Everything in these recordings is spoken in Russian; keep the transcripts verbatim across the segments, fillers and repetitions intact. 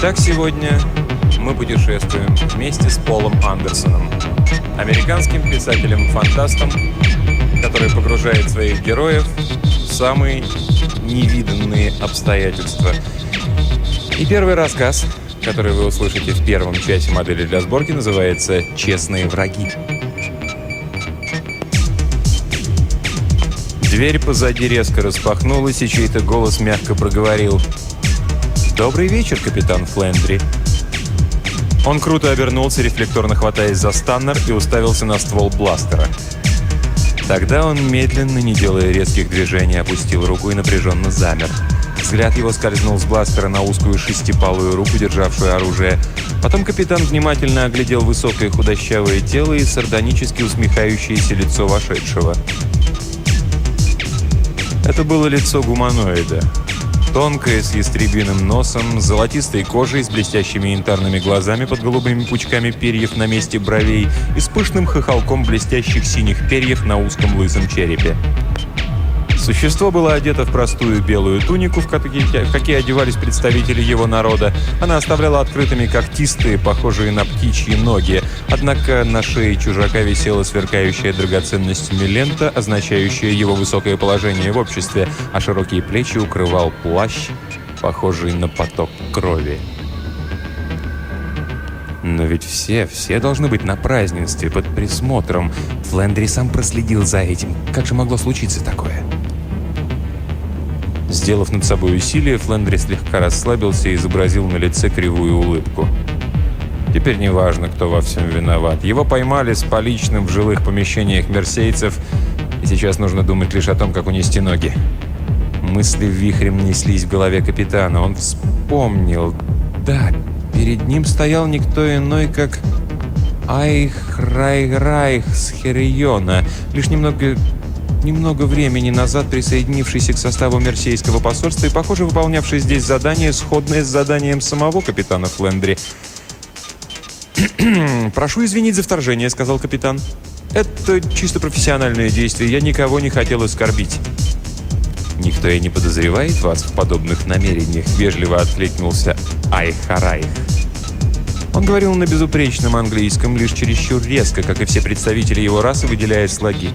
Итак, сегодня мы путешествуем вместе с Полом Андерсоном, американским писателем-фантастом, который погружает своих героев в самые невиданные обстоятельства. И первый рассказ, который вы услышите в первом часе модели для сборки, называется «Честные враги». Дверь позади резко распахнулась, и чей-то голос мягко проговорил: «Добрый вечер, капитан Флендри». Он круто обернулся, рефлекторно хватаясь за станнер, и уставился на ствол бластера. Тогда он медленно, не делая резких движений, опустил руку и напряженно замер. Взгляд его скользнул с бластера на узкую шестипалую руку, державшую оружие. Потом капитан внимательно оглядел высокое худощавое тело и сардонически усмехающееся лицо вошедшего. Это было лицо гуманоида. Тонкое, с ястребиным носом, с золотистой кожей, с блестящими янтарными глазами под голубыми пучками перьев на месте бровей и с пышным хохолком блестящих синих перьев на узком лысом черепе. Существо было одето в простую белую тунику, в какие одевались представители его народа. Она оставляла открытыми когтистые, похожие на птичьи ноги. Однако на шее чужака висела сверкающая драгоценностями лента, означающая его высокое положение в обществе, а широкие плечи укрывал плащ, похожий на поток крови. Но ведь все, все должны быть на празднестве, под присмотром. Флендри сам проследил за этим. Как же могло случиться такое? Сделав над собой усилие, Флендри слегка расслабился и изобразил на лице кривую улыбку. Теперь не важно, кто во всем виноват. Его поймали с поличным в жилых помещениях мерсейцев, и сейчас нужно думать лишь о том, как унести ноги. Мысли вихрем неслись в голове капитана. Он вспомнил. Да, перед ним стоял никто иной, как Айх-Райх-Райх с Хериона, лишь немного... немного времени назад присоединившийся к составу Мерсейского посольства и, похоже, выполнявший здесь задание, сходное с заданием самого капитана Флендри. «Прошу извинить за вторжение», — сказал капитан. «Это чисто профессиональное действие, я никого не хотел оскорбить». «Никто и не подозревает вас в подобных намерениях», — вежливо откликнулся Айх-Райх. Он говорил на безупречном английском, лишь чересчур резко, как и все представители его расы, выделяя слоги.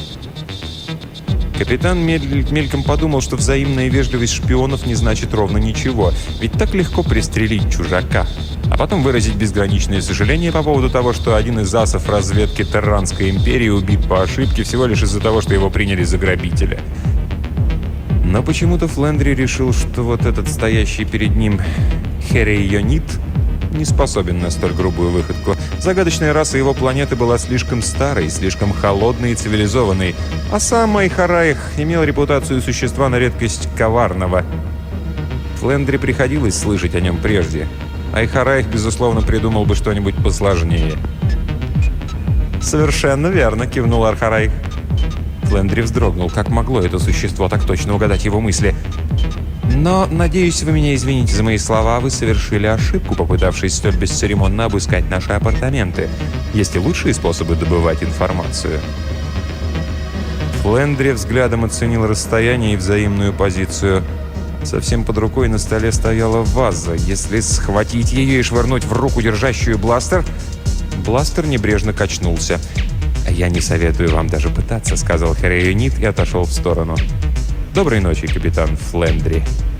Капитан мельком подумал, что взаимная вежливость шпионов не значит ровно ничего, ведь так легко пристрелить чужака, а потом выразить безграничное сожаление по поводу того, что один из асов разведки Терранской империи убит по ошибке всего лишь из-за того, что его приняли за грабителя. Но почему-то Флендри решил, что вот этот стоящий перед ним Херейонит не способен на столь грубую выходку. Загадочная раса его планеты была слишком старой, слишком холодной и цивилизованной, а сам Айх-Райх имел репутацию существа на редкость коварного. Флендри приходилось слышать о нем прежде. Айх-Райх, безусловно, придумал бы что-нибудь посложнее. «Совершенно верно», — кивнул Айх-Райх. Флендри вздрогнул. Как могло это существо так точно угадать его мысли? «Но, надеюсь, вы меня извините за мои слова, вы совершили ошибку, попытавшись столь бесцеремонно обыскать наши апартаменты. Есть и лучшие способы добывать информацию». Флендри взглядом оценил расстояние и взаимную позицию. Совсем под рукой на столе стояла ваза. Если схватить ее и швырнуть в руку, держащую бластер... Бластер небрежно качнулся. «Я не советую вам даже пытаться», — сказал Херейонит и отошел в сторону. «Доброй ночи, капитан Флендри».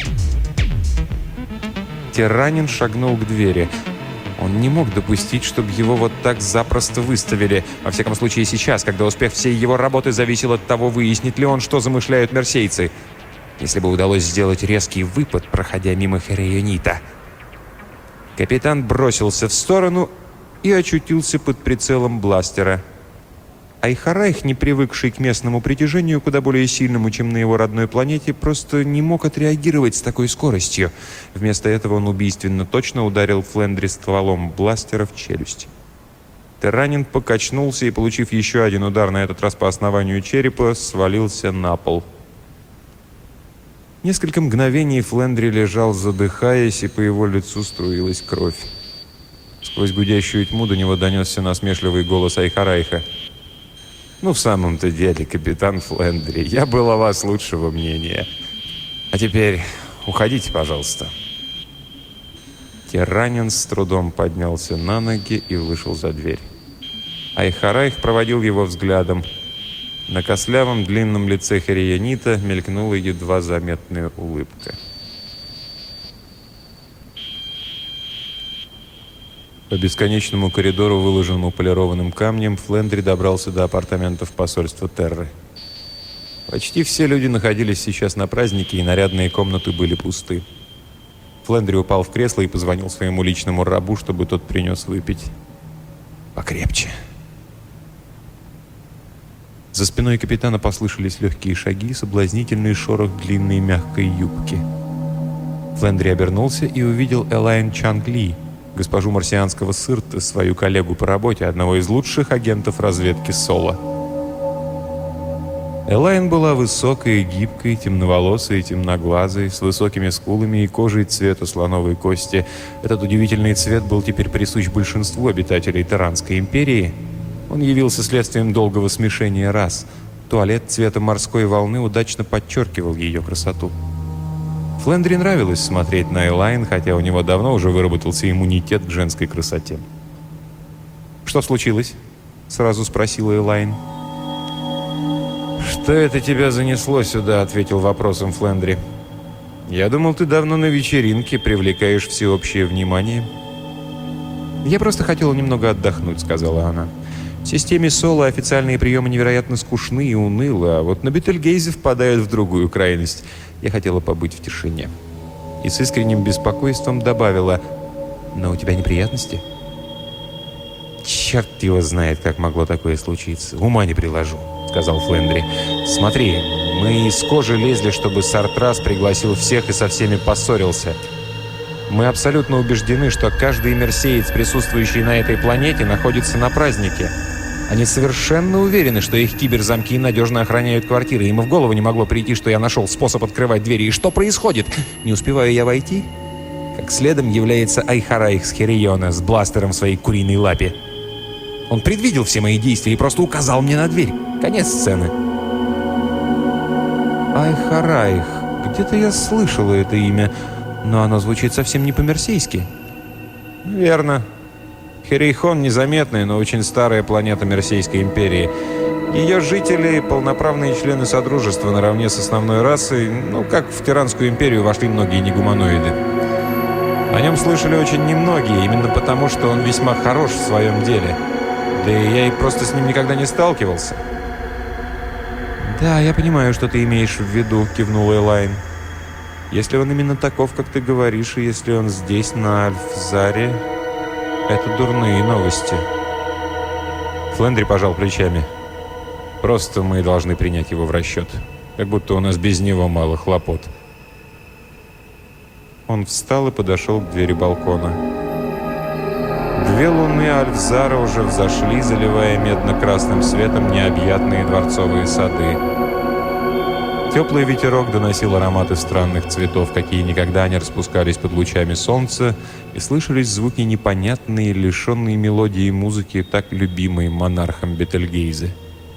Тиранин шагнул к двери. Он не мог допустить, чтобы его вот так запросто выставили. Во всяком случае, сейчас, когда успех всей его работы зависел от того, выяснит ли он, что замышляют мерсейцы. Если бы удалось сделать резкий выпад, проходя мимо Херейонита. Капитан бросился в сторону и очутился под прицелом бластера. Айх-Райх, не привыкший к местному притяжению, куда более сильному, чем на его родной планете, просто не мог отреагировать с такой скоростью. Вместо этого он убийственно точно ударил Флендри стволом бластера в челюсть. Терранин покачнулся и, получив еще один удар, на этот раз по основанию черепа, свалился на пол. Несколько мгновений Флендри лежал, задыхаясь, и по его лицу струилась кровь. Сквозь гудящую тьму до него донесся насмешливый голос Айх-Райха. «Ну, в самом-то деле, капитан Флендри, я был о вас лучшего мнения. А теперь уходите, пожалуйста». Керанин с трудом поднялся на ноги и вышел за дверь. Айхарайх проводил его взглядом. На костлявом длинном лице Херионита мелькнула едва заметная улыбка. По бесконечному коридору, выложенному полированным камнем, Флендри добрался до апартаментов посольства Терры. Почти все люди находились сейчас на празднике, и нарядные комнаты были пусты. Флендри упал в кресло и позвонил своему личному рабу, чтобы тот принес выпить. Покрепче. За спиной капитана послышались легкие шаги, соблазнительный шорох длинной мягкой юбки. Флендри обернулся и увидел Элайн Чанг Ли, госпожу марсианского Сырта, свою коллегу по работе, одного из лучших агентов разведки Соло. Элайн была высокой, гибкой, темноволосой и темноглазой, с высокими скулами и кожей цвета слоновой кости. Этот удивительный цвет был теперь присущ большинству обитателей Терранской империи. Он явился следствием долгого смешения рас. Туалет цвета морской волны удачно подчеркивал ее красоту. Флендри нравилось смотреть на Элайн, хотя у него давно уже выработался иммунитет к женской красоте. «Что случилось?» — сразу спросила Элайн. «Что это тебя занесло сюда?» — ответил вопросом Флендри. «Я думал, ты давно на вечеринке, привлекаешь всеобщее внимание». «Я просто хотела немного отдохнуть», — сказала она. «В системе Соло официальные приемы невероятно скучны и унылы, а вот на Бетельгейзе впадают в другую крайность. Я хотела побыть в тишине». И с искренним беспокойством добавила: «Но у тебя неприятности?» «Черт его знает, как могло такое случиться. Ума не приложу», — сказал Флендри. «Смотри, мы из кожи лезли, чтобы Сартрас пригласил всех и со всеми поссорился. Мы абсолютно убеждены, что каждый мерсеец, присутствующий на этой планете, находится на празднике. Они совершенно уверены, что их киберзамки надежно охраняют квартиры. Им и в голову не могло прийти, что я нашел способ открывать двери. И что происходит? Не успеваю я войти, как следом является Айхарайх с Хериона с бластером в своей куриной лапе. Он предвидел все мои действия и просто указал мне на дверь. Конец сцены». «Айхарайх. Где-то я слышала это имя, но оно звучит совсем не по-мерсейски». «Верно. Херейхон — незаметная, но очень старая планета Мерсейской империи. Ее жители — полноправные члены Содружества наравне с основной расой, ну, как в Тиранскую империю вошли многие негуманоиды. О нем слышали очень немногие, именно потому, что он весьма хорош в своем деле. Да и я и просто с ним никогда не сталкивался». «Да, я понимаю, что ты имеешь в виду», — кивнула Элайн. «Если он именно таков, как ты говоришь, и если он здесь, на Альфзаре, это дурные новости». Флендри пожал плечами. «Просто мы должны принять его в расчет. Как будто у нас без него мало хлопот». Он встал и подошел к двери балкона. Две луны Альфзара уже взошли, заливая медно-красным светом необъятные дворцовые сады. Теплый ветерок доносил ароматы странных цветов, какие никогда не распускались под лучами солнца, и слышались звуки непонятные, лишенные мелодии и музыки, так любимые монархом Бетельгейзе.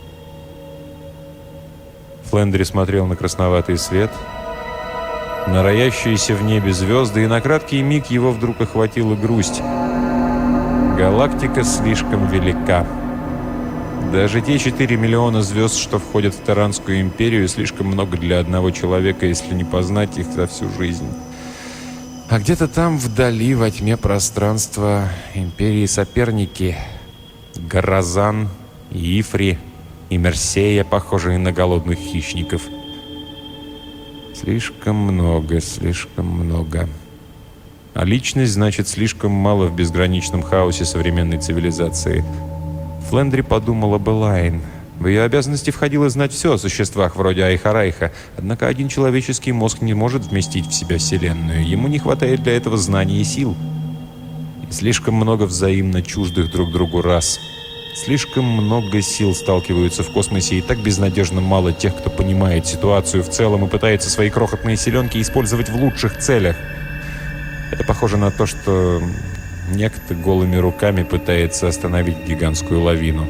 Флендри смотрел на красноватый свет, на роящиеся в небе звезды, и на краткий миг его вдруг охватила грусть. Галактика слишком велика. Даже те четыре миллиона звезд, что входят в Терранскую империю, слишком много для одного человека, если не познать их за всю жизнь. А где-то там, вдали, во тьме пространства, империи соперники — Горазан, Ифри и Мерсея, похожие на голодных хищников. Слишком много, слишком много. А личность значит слишком мало в безграничном хаосе современной цивилизации. Флендри подумал об Элайн. В ее обязанности входило знать все о существах вроде Айхарайха, однако один человеческий мозг не может вместить в себя Вселенную. Ему не хватает для этого знаний и сил. И слишком много взаимно чуждых друг другу рас. Слишком много сил сталкиваются в космосе, и так безнадежно мало тех, кто понимает ситуацию в целом и пытается свои крохотные селенки использовать в лучших целях. Это похоже на то, что некто голыми руками пытается остановить гигантскую лавину.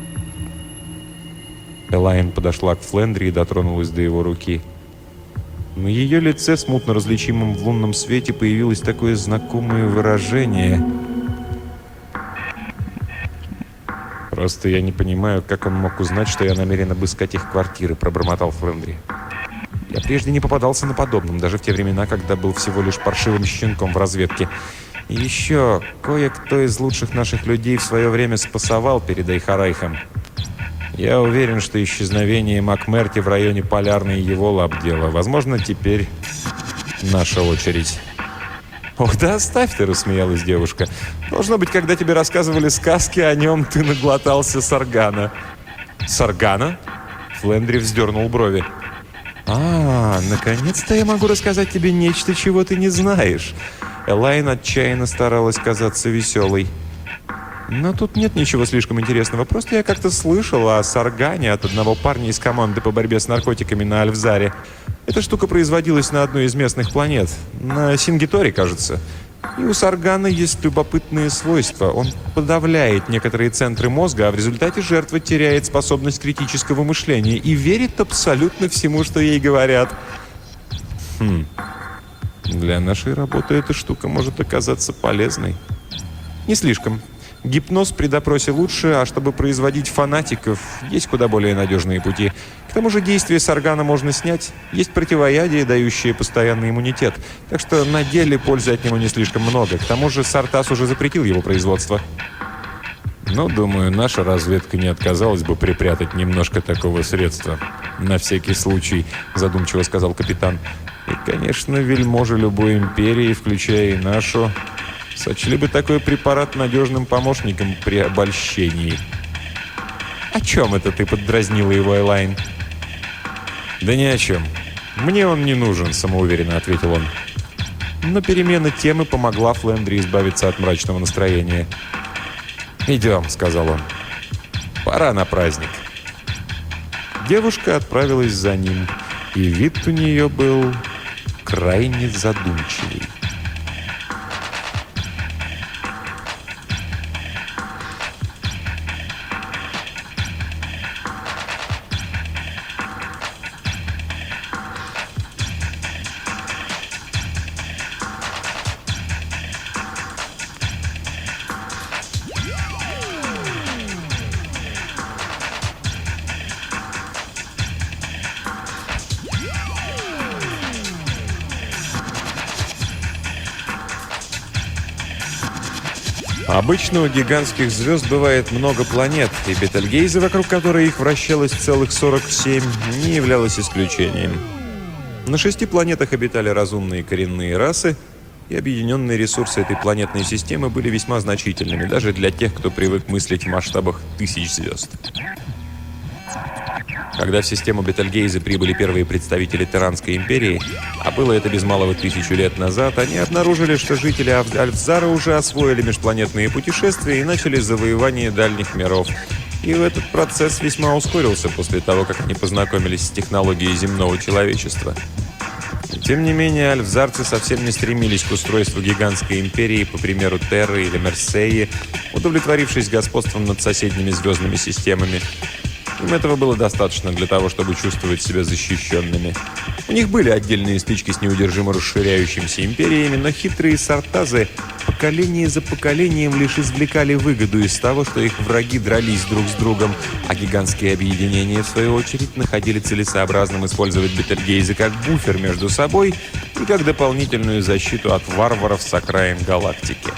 Элайн подошла к Флендри и дотронулась до его руки. На ее лице, смутно различимом в лунном свете, появилось такое знакомое выражение. «Просто я не понимаю, как он мог узнать, что я намерен обыскать их квартиры», — пробормотал Флендри. «Я прежде не попадался на подобном, даже в те времена, когда был всего лишь паршивым щенком в разведке. И еще кое-кто из лучших наших людей в свое время спасовал перед Эйхарайхом. Я уверен, что исчезновение МакМерти в районе Полярной его лап дело. Возможно, теперь наша очередь». «Ох, да оставь ты!» — рассмеялась девушка. «Должно быть, когда тебе рассказывали сказки о нем, ты наглотался саргана». «Саргана?» — Флендри вздернул брови. «А, наконец-то я могу рассказать тебе нечто, чего ты не знаешь». Элайн отчаянно старалась казаться веселой. «Но тут нет ничего слишком интересного. Просто я как-то слышал о саргане от одного парня из команды по борьбе с наркотиками на Альфзаре. Эта штука производилась на одной из местных планет. На Сингиторе, кажется. И у саргана есть любопытные свойства. Он подавляет некоторые центры мозга, а в результате жертва теряет способность критического мышления и верит абсолютно всему, что ей говорят». «Хм. Для нашей работы эта штука может оказаться полезной». «Не слишком. Гипноз при допросе лучше, а чтобы производить фанатиков, есть куда более надежные пути. К тому же действие саргана можно снять. Есть противоядие, дающее постоянный иммунитет. Так что на деле пользы от него не слишком много. К тому же Сартас уже запретил его производство». «Ну, думаю, наша разведка не отказалась бы припрятать немножко такого средства. На всякий случай», — задумчиво сказал капитан. «И, конечно, вельможи любой империи, включая и нашу, сочли бы такой препарат надежным помощником при обольщении». «О чем это ты?» — поддразнила его Элайн. «Да ни о чем. Мне он не нужен», — самоуверенно ответил он. Но перемена темы помогла Флендри избавиться от мрачного настроения. «Идем», — сказал он. «Пора на праздник». Девушка отправилась за ним, и вид у нее был крайне задумчивый. Обычно у гигантских звезд бывает много планет, и Бетельгейзе, вокруг которой их вращалось целых сорок семь, не являлось исключением. На шести планетах обитали разумные коренные расы, и объединенные ресурсы этой планетной системы были весьма значительными, даже для тех, кто привык мыслить в масштабах тысяч звезд. Когда в систему Бетельгейзе прибыли первые представители Терранской империи, а было это без малого тысячу лет назад, они обнаружили, что жители Альфзара уже освоили межпланетные путешествия и начали завоевание дальних миров. И этот процесс весьма ускорился после того, как они познакомились с технологией земного человечества. Тем не менее, альфзарцы совсем не стремились к устройству гигантской империи, по примеру Терры или Мерсеи, удовлетворившись господством над соседними звездными системами. Им этого было достаточно для того, чтобы чувствовать себя защищенными. У них были отдельные стычки с неудержимо расширяющимися империями, но хитрые сартазы поколение за поколением лишь извлекали выгоду из того, что их враги дрались друг с другом, а гигантские объединения, в свою очередь, находили целесообразным использовать Бетельгейзе как буфер между собой и как дополнительную защиту от варваров с окраин галактики.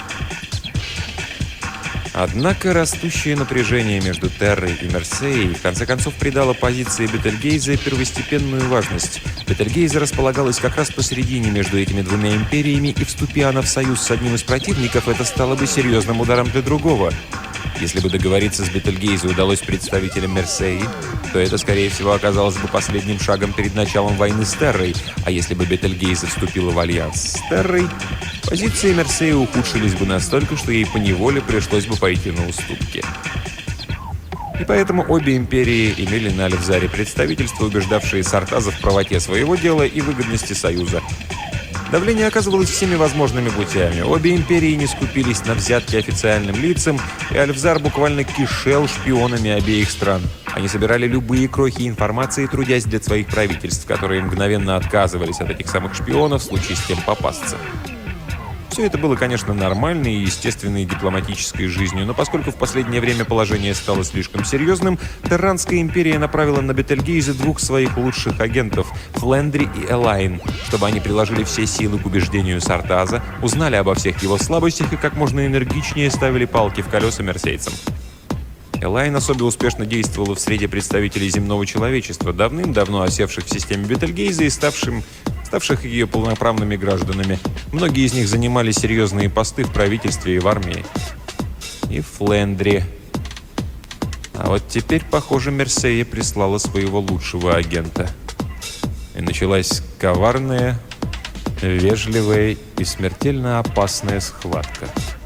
Однако растущее напряжение между Террой и Мерсеей в конце концов придало позиции Бетельгейзе первостепенную важность. Бетельгейзе располагалась как раз посередине между этими двумя империями, и вступи она в союз с одним из противников, это стало бы серьезным ударом для другого. Если бы договориться с Бетельгейзе удалось представителям Мерсеи, то это, скорее всего, оказалось бы последним шагом перед началом войны с Террой, а если бы Бетельгейзе вступила в альянс с Террой, позиции Мерсеи ухудшились бы настолько, что ей поневоле пришлось бы пойти на уступки. И поэтому обе империи имели на Альфзаре представительства, убеждавшие сартазов в правоте своего дела и выгодности союза. Давление оказывалось всеми возможными путями. Обе империи не скупились на взятки официальным лицам, и Альфзар буквально кишел шпионами обеих стран. Они собирали любые крохи информации, трудясь для своих правительств, которые мгновенно отказывались от этих самых шпионов в случае с тем попасться. Все это было, конечно, нормальной и естественной дипломатической жизнью, но поскольку в последнее время положение стало слишком серьезным, Терранская империя направила на Бетельгейзе двух своих лучших агентов – Флендри и Элайн, чтобы они приложили все силы к убеждению Сартаза, узнали обо всех его слабостях и как можно энергичнее ставили палки в колеса мерсейцам. Элайн особо успешно действовала в среде представителей земного человечества, давным-давно осевших в системе Бетельгейзе и ставшим, ставших ее полноправными гражданами. Многие из них занимали серьезные посты в правительстве и в армии. И Флендри. А вот теперь, похоже, Мерсея прислала своего лучшего агента. И началась коварная, вежливая и смертельно опасная схватка.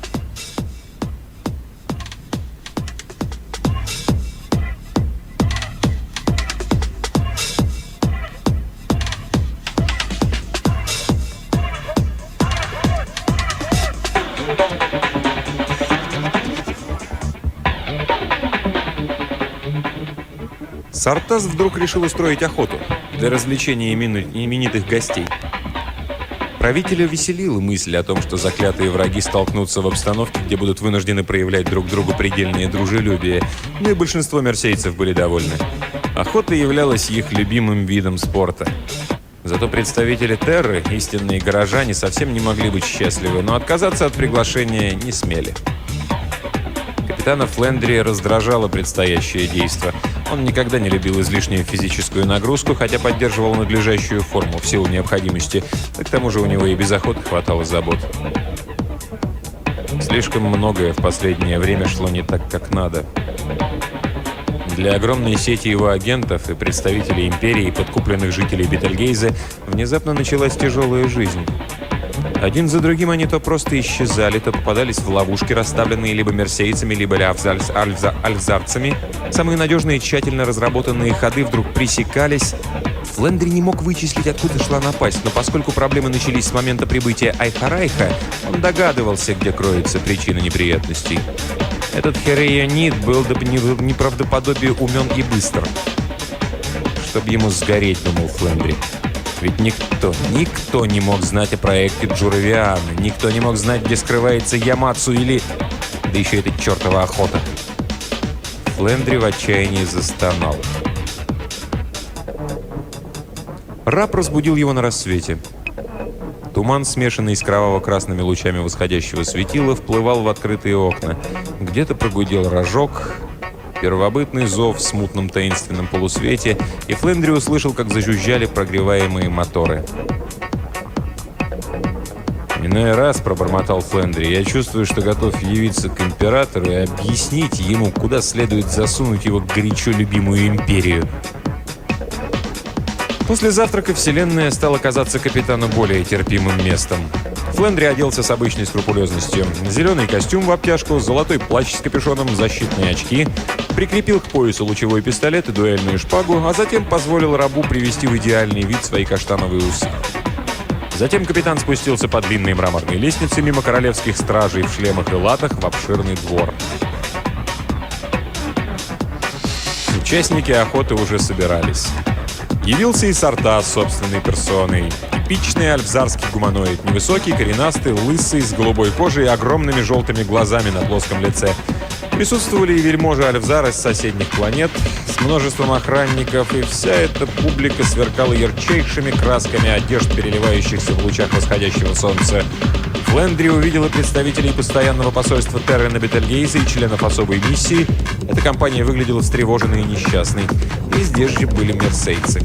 Сартаз вдруг решил устроить охоту для развлечения именитых гостей. Правителя веселила мысль о том, что заклятые враги столкнутся в обстановке, где будут вынуждены проявлять друг другу предельное дружелюбие, но и большинство мерсейцев были довольны. Охота являлась их любимым видом спорта. Зато представители Терры, истинные горожане, совсем не могли быть счастливы, но отказаться от приглашения не смели. Капитана Флендри раздражало предстоящее действо. Он никогда не любил излишнюю физическую нагрузку, хотя поддерживал надлежащую форму в силу необходимости. Да к тому же у него и без охоты хватало забот. Слишком многое в последнее время шло не так, как надо. Для огромной сети его агентов и представителей империи, подкупленных жителей Бетельгейзе, внезапно началась тяжелая жизнь. Один за другим они то просто исчезали, то попадались в ловушки, расставленные либо мерсейцами, либо альфзарцами. Самые надежные и тщательно разработанные ходы вдруг пресекались. Флендри не мог вычислить, откуда шла напасть, но поскольку проблемы начались с момента прибытия Айхарайха, он догадывался, где кроется причина неприятностей. Этот Хереянит был до неправдоподобия умен и быстр. Чтоб ему сгореть, думал Флендри. Ведь никто, никто не мог знать о проекте Джуравиана, никто не мог знать, где скрывается Ямацу или... Да еще эта чертова охота. Флендри в отчаянии застонал. Раб разбудил его на рассвете. Туман, смешанный с кроваво-красными лучами восходящего светила, вплывал в открытые окна. Где-то прогудел рожок, первобытный зов в смутном таинственном полусвете, и Флендри услышал, как зажужжали прогреваемые моторы. «Иной раз», — пробормотал Флендри, — «я чувствую, что готов явиться к императору и объяснить ему, куда следует засунуть его горячо любимую империю». После завтрака Вселенная стала казаться капитану более терпимым местом. Флендри оделся с обычной скрупулезностью. Зеленый костюм в обтяжку, золотой плащ с капюшоном, защитные очки, прикрепил к поясу лучевой пистолет и дуэльную шпагу, а затем позволил рабу привести в идеальный вид свои каштановые усы. Затем капитан спустился по длинной мраморной лестнице мимо королевских стражей в шлемах и латах в обширный двор. Участники охоты уже собирались. Явился и Сартаз собственной персоной. Типичный альфзарский гуманоид. Невысокий, коренастый, лысый, с голубой кожей и огромными желтыми глазами на плоском лице. Присутствовали и вельможи Альфзара с соседних планет, с множеством охранников, и вся эта публика сверкала ярчайшими красками одежд, переливающихся в лучах восходящего солнца. Флендри увидела представителей постоянного посольства Терры на Бетельгейзе и членов особой миссии. Эта компания выглядела встревоженной и несчастной. И здесь же были мерсейцы.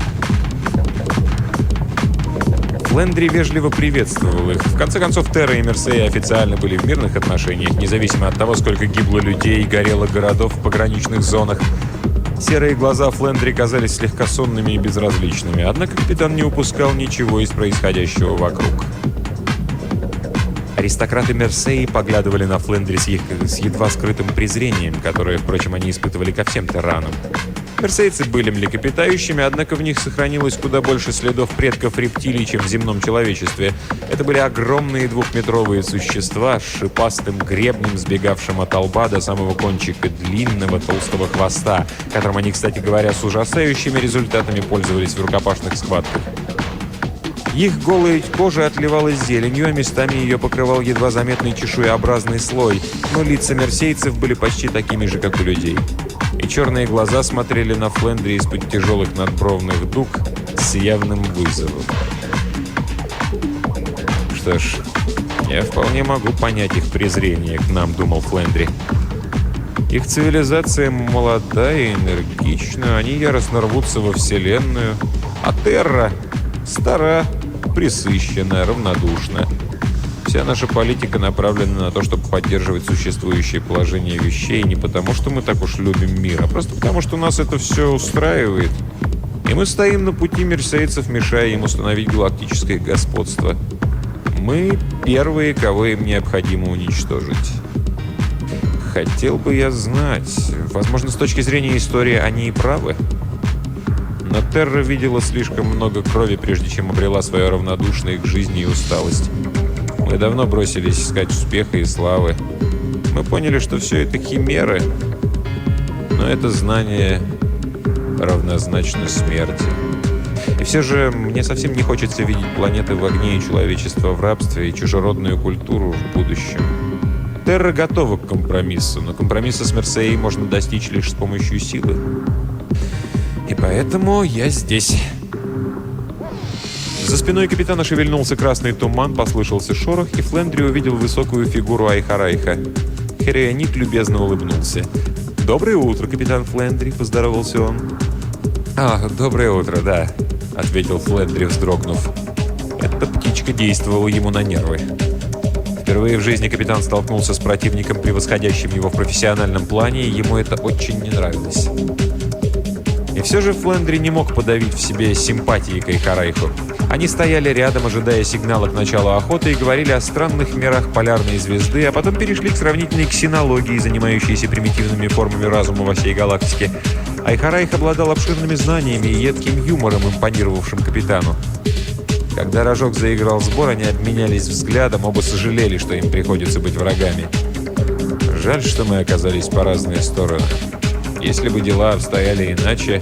Флендри вежливо приветствовал их. В конце концов, Терра и Мерсея официально были в мирных отношениях, независимо от того, сколько гибло людей и горело городов в пограничных зонах. Серые глаза Флендри казались слегка сонными и безразличными, однако капитан не упускал ничего из происходящего вокруг. Аристократы Мерсеи поглядывали на Флендри с, их, с едва скрытым презрением, которое, впрочем, они испытывали ко всем терранам. Мерсейцы были млекопитающими, однако в них сохранилось куда больше следов предков рептилий, чем в земном человечестве. Это были огромные двухметровые существа с шипастым гребнем, сбегавшим от лба до самого кончика длинного толстого хвоста, которым они, кстати говоря, с ужасающими результатами пользовались в рукопашных схватках. Их голая кожа отливалась зеленью, а местами ее покрывал едва заметный чешуеобразный слой, но лица мерсейцев были почти такими же, как у людей. И черные глаза смотрели на Флендри из-под тяжелых надбровных дуг с явным вызовом. Что ж, я вполне могу понять их презрение к нам, думал Флендри. Их цивилизация молода и энергична, они яростно рвутся во Вселенную, а Терра стара, пресыщена, равнодушна. Вся наша политика направлена на то, чтобы поддерживать существующее положение вещей не потому, что мы так уж любим мир, а просто потому, что нас это все устраивает. И мы стоим на пути мерсейцев, мешая им установить галактическое господство. Мы первые, кого им необходимо уничтожить. Хотел бы я знать. Возможно, с точки зрения истории они и правы. Но Терра видела слишком много крови, прежде чем обрела свое равнодушие к жизни и усталость. Мы давно бросились искать успеха и славы. Мы поняли, что все это химеры, но это знание равнозначно смерти. И все же мне совсем не хочется видеть планеты в огне и человечество в рабстве, и чужеродную культуру в будущем. Терра готова к компромиссу, но компромисса с Мерсеей можно достичь лишь с помощью силы. И поэтому я здесь. За спиной капитана шевельнулся красный туман, послышался шорох, и Флендри увидел высокую фигуру Айхарайха. Херионит любезно улыбнулся. «Доброе утро, капитан Флендри», — поздоровался он. «А, доброе утро, да», — ответил Флендри, вздрогнув. Эта птичка действовала ему на нервы. Впервые в жизни капитан столкнулся с противником, превосходящим его в профессиональном плане, и ему это очень не нравилось. И все же Флендри не мог подавить в себе симпатии к Айхарайху. Они стояли рядом, ожидая сигнала к началу охоты, и говорили о странных мирах полярной звезды, а потом перешли к сравнительной ксенологии, занимающейся примитивными формами разума во всей галактике. Айхарайх обладал обширными знаниями и едким юмором, импонировавшим капитану. Когда рожок заиграл сбор, они обменялись взглядом, оба сожалели, что им приходится быть врагами. Жаль, что мы оказались по разные стороны. Если бы дела обстояли иначе...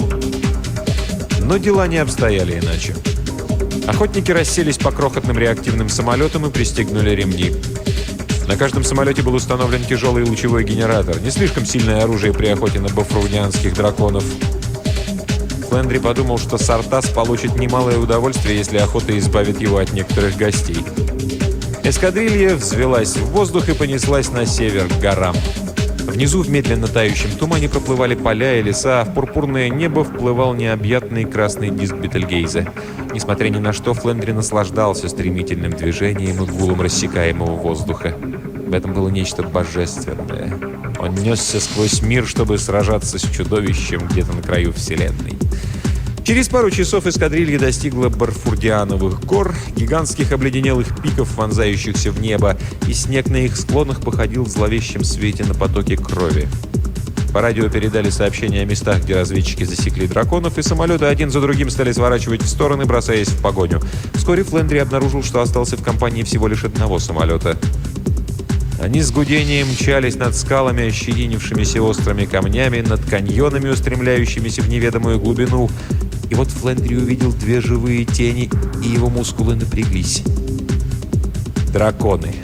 Но дела не обстояли иначе. Охотники расселись по крохотным реактивным самолетам и пристегнули ремни. На каждом самолете был установлен тяжелый лучевой генератор. Не слишком сильное оружие при охоте на бафрудианских драконов. Флендри подумал, что Сартас получит немалое удовольствие, если охота избавит его от некоторых гостей. Эскадрилья взвелась в воздух и понеслась на север, к горам. Внизу в медленно тающем тумане проплывали поля и леса, а в пурпурное небо вплывал необъятный красный диск Бетельгейза. Несмотря ни на что, Флендри наслаждался стремительным движением и гулом рассекаемого воздуха. В этом было нечто божественное. Он несся сквозь мир, чтобы сражаться с чудовищем где-то на краю Вселенной. Через пару часов эскадрилья достигла Барфурдиановых гор, гигантских обледенелых пиков, вонзающихся в небо, и снег на их склонах походил в зловещем свете на потоки крови. По радио передали сообщения о местах, где разведчики засекли драконов, и самолеты один за другим стали сворачивать в стороны, бросаясь в погоню. Вскоре Флендри обнаружил, что остался в компании всего лишь одного самолета. Они с гудением мчались над скалами, ощетинившимися острыми камнями, над каньонами, устремляющимися в неведомую глубину. И вот Флендри увидел две живые тени, и его мускулы напряглись. Драконы.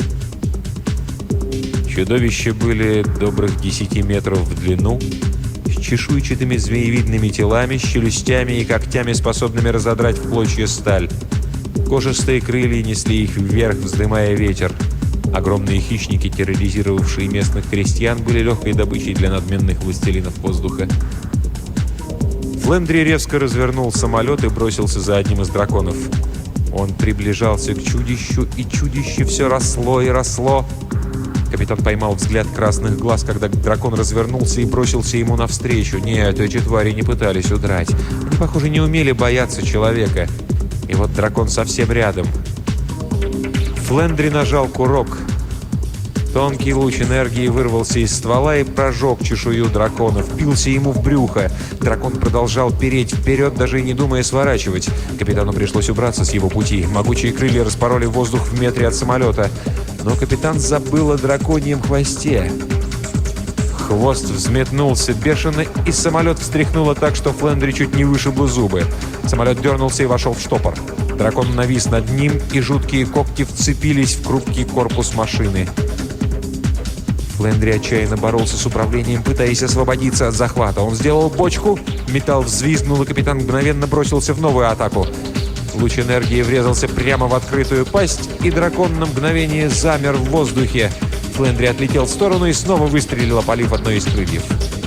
Чудовища были добрых десяти метров в длину, с чешуйчатыми змеевидными телами, с челюстями и когтями, способными разодрать в клочья сталь. Кожистые крылья несли их вверх, вздымая ветер. Огромные хищники, терроризировавшие местных крестьян, были легкой добычей для надменных властелинов воздуха. Флендри резко развернул самолет и бросился за одним из драконов. Он приближался к чудищу, и чудище все росло и росло. Капитан поймал взгляд красных глаз, когда дракон развернулся и бросился ему навстречу. Нет, эти твари не пытались удрать. Они, похоже, не умели бояться человека. И вот дракон совсем рядом. Флендри нажал курок. Тонкий луч энергии вырвался из ствола и прожег чешую дракона, впился ему в брюхо. Дракон продолжал переть вперед, даже и не думая сворачивать. Капитану пришлось убраться с его пути. Могучие крылья распороли воздух в метре от самолета. Но капитан забыл о драконьем хвосте. Хвост взметнулся бешено, и самолет встряхнуло так, что Флендри чуть не вышибло зубы. Самолет дернулся и вошел в штопор. Дракон навис над ним, и жуткие когти вцепились в хрупкий корпус машины. Флендри отчаянно боролся с управлением, пытаясь освободиться от захвата. Он сделал бочку, металл взвизгнул, и капитан мгновенно бросился в новую атаку. Луч энергии врезался прямо в открытую пасть, и дракон на мгновение замер в воздухе. Флендри отлетел в сторону и снова выстрелил, опалив одно из крыльев.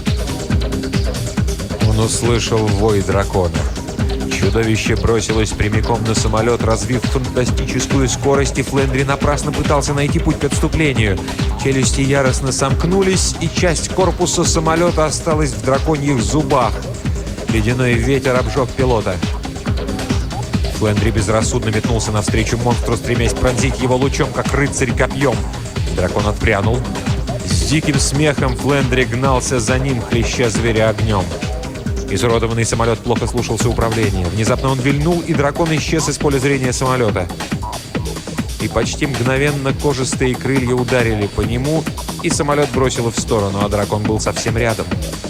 Он услышал вой дракона. Чудовище бросилось прямиком на самолет, развив фантастическую скорость, и Флендри напрасно пытался найти путь к отступлению. Челюсти яростно сомкнулись, и часть корпуса самолета осталась в драконьих зубах. Ледяной ветер обжег пилота. Флендри безрассудно метнулся навстречу монстру, стремясь пронзить его лучом, как рыцарь копьем. Дракон отпрянул. С диким смехом Флендри гнался за ним, хлеща зверя огнем. Изуродованный самолет плохо слушался управления. Внезапно он вильнул, и дракон исчез из поля зрения самолета. И почти мгновенно кожистые крылья ударили по нему, и самолет бросило в сторону, а дракон был совсем рядом.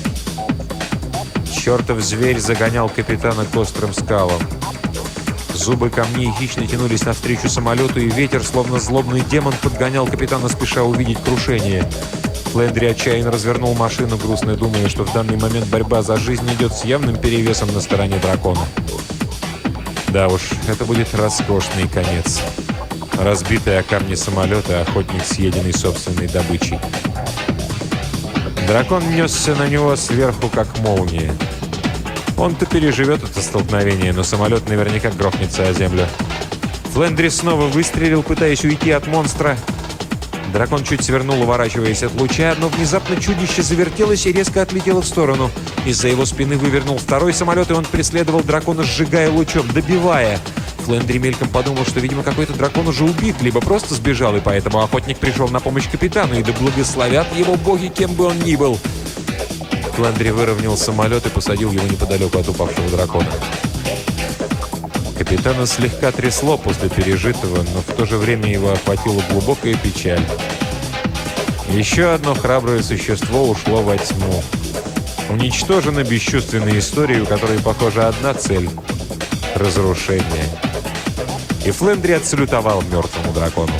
Чертов зверь загонял капитана к острым скалам. Зубы камней хищно тянулись навстречу самолету, и ветер, словно злобный демон, подгонял капитана, спеша увидеть крушение. Флендри отчаянно развернул машину, грустно думая, что в данный момент борьба за жизнь идет с явным перевесом на стороне дракона. Да уж, это будет роскошный конец. Разбитый о камни самолета, охотник, съеденный собственной добычей. Дракон несся на него сверху, как молния. Он-то переживет это столкновение, но самолет наверняка грохнется о землю. Флендри снова выстрелил, пытаясь уйти от монстра. Дракон чуть свернул, уворачиваясь от луча, но внезапно чудище завертелось и резко отлетело в сторону. Из-за его спины вывернул второй самолет, и он преследовал дракона, сжигая лучом, добивая. Флендри мельком подумал, что, видимо, какой-то дракон уже убит, либо просто сбежал, и поэтому охотник пришел на помощь капитану, и да благословят его боги, кем бы он ни был. Флендри выровнял самолет и посадил его неподалеку от упавшего дракона. Капитана слегка трясло после пережитого, но в то же время его охватила глубокая печаль. Еще одно храброе существо ушло во тьму. Уничтожена бесчувственная история, у которой, похоже, одна цель — разрушение. И Флендри отсалютовал мертвому дракону.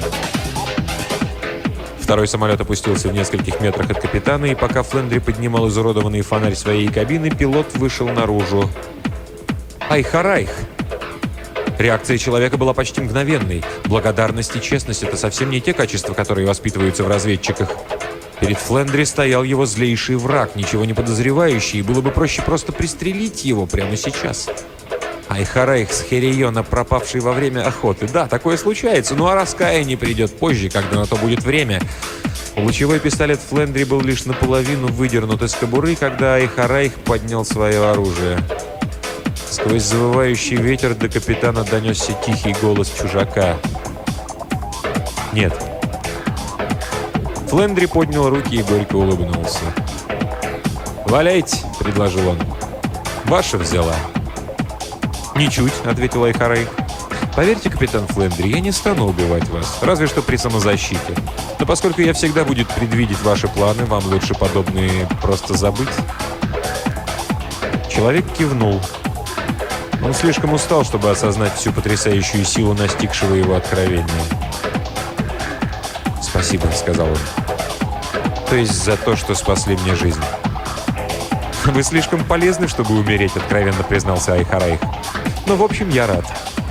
Второй самолет опустился в нескольких метрах от капитана, и пока Флендри поднимал изуродованный фонарь своей кабины, пилот вышел наружу. Айхарайх! Реакция человека была почти мгновенной. Благодарность и честность — это совсем не те качества, которые воспитываются в разведчиках. Перед Флендри стоял его злейший враг, ничего не подозревающий, и было бы проще просто пристрелить его прямо сейчас. Айхарайх с Хериона, пропавший во время охоты. Да, такое случается, ну а раскаяние придет позже, когда на то будет время. Лучевой пистолет Флендри был лишь наполовину выдернут из кобуры, когда Айхарайх поднял свое оружие. Сквозь завывающий ветер до капитана донесся тихий голос чужака. «Нет». Флендри поднял руки и горько улыбнулся. «Валяйте», — предложил он. «Ваша взяла». «Ничуть», — ответил Айхарайх. «Поверьте, капитан Флендри, я не стану убивать вас, разве что при самозащите. Но поскольку я всегда буду предвидеть ваши планы, вам лучше подобные просто забыть». Человек кивнул. Он слишком устал, чтобы осознать всю потрясающую силу настигшего его откровения. «Спасибо», — сказал он. «То есть за то, что спасли мне жизнь». «Вы слишком полезны, чтобы умереть», — откровенно признался Айхарайх. «Но, в общем, я рад».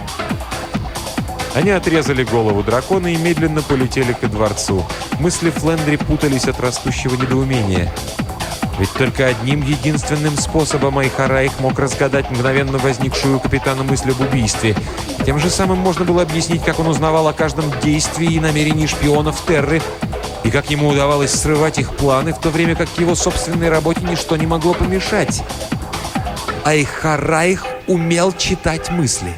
Они отрезали голову дракона и медленно полетели ко дворцу. Мысли Флендри путались от растущего недоумения. Ведь только одним единственным способом Айхарайх мог разгадать мгновенно возникшую у капитана мысль об убийстве. Тем же самым можно было объяснить, как он узнавал о каждом действии и намерении шпионов Терры, и как ему удавалось срывать их планы, в то время как его собственной работе ничто не могло помешать. Айхарайх умел читать мысли.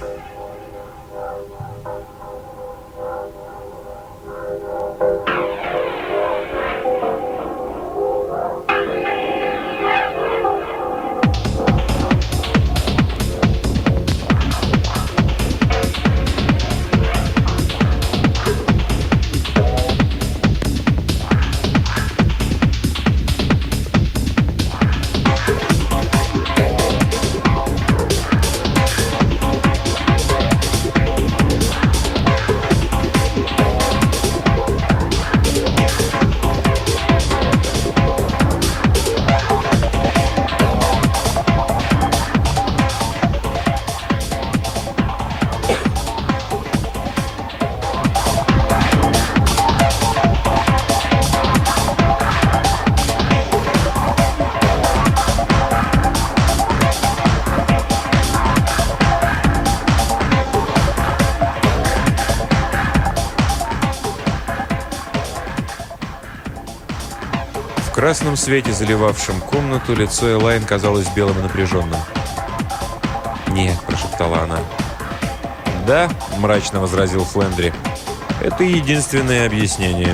красном свете, заливавшем комнату, лицо Элайн казалось белым и напряженным. «Нет», — прошептала она. «Да», — мрачно возразил Флендри. «Это единственное объяснение».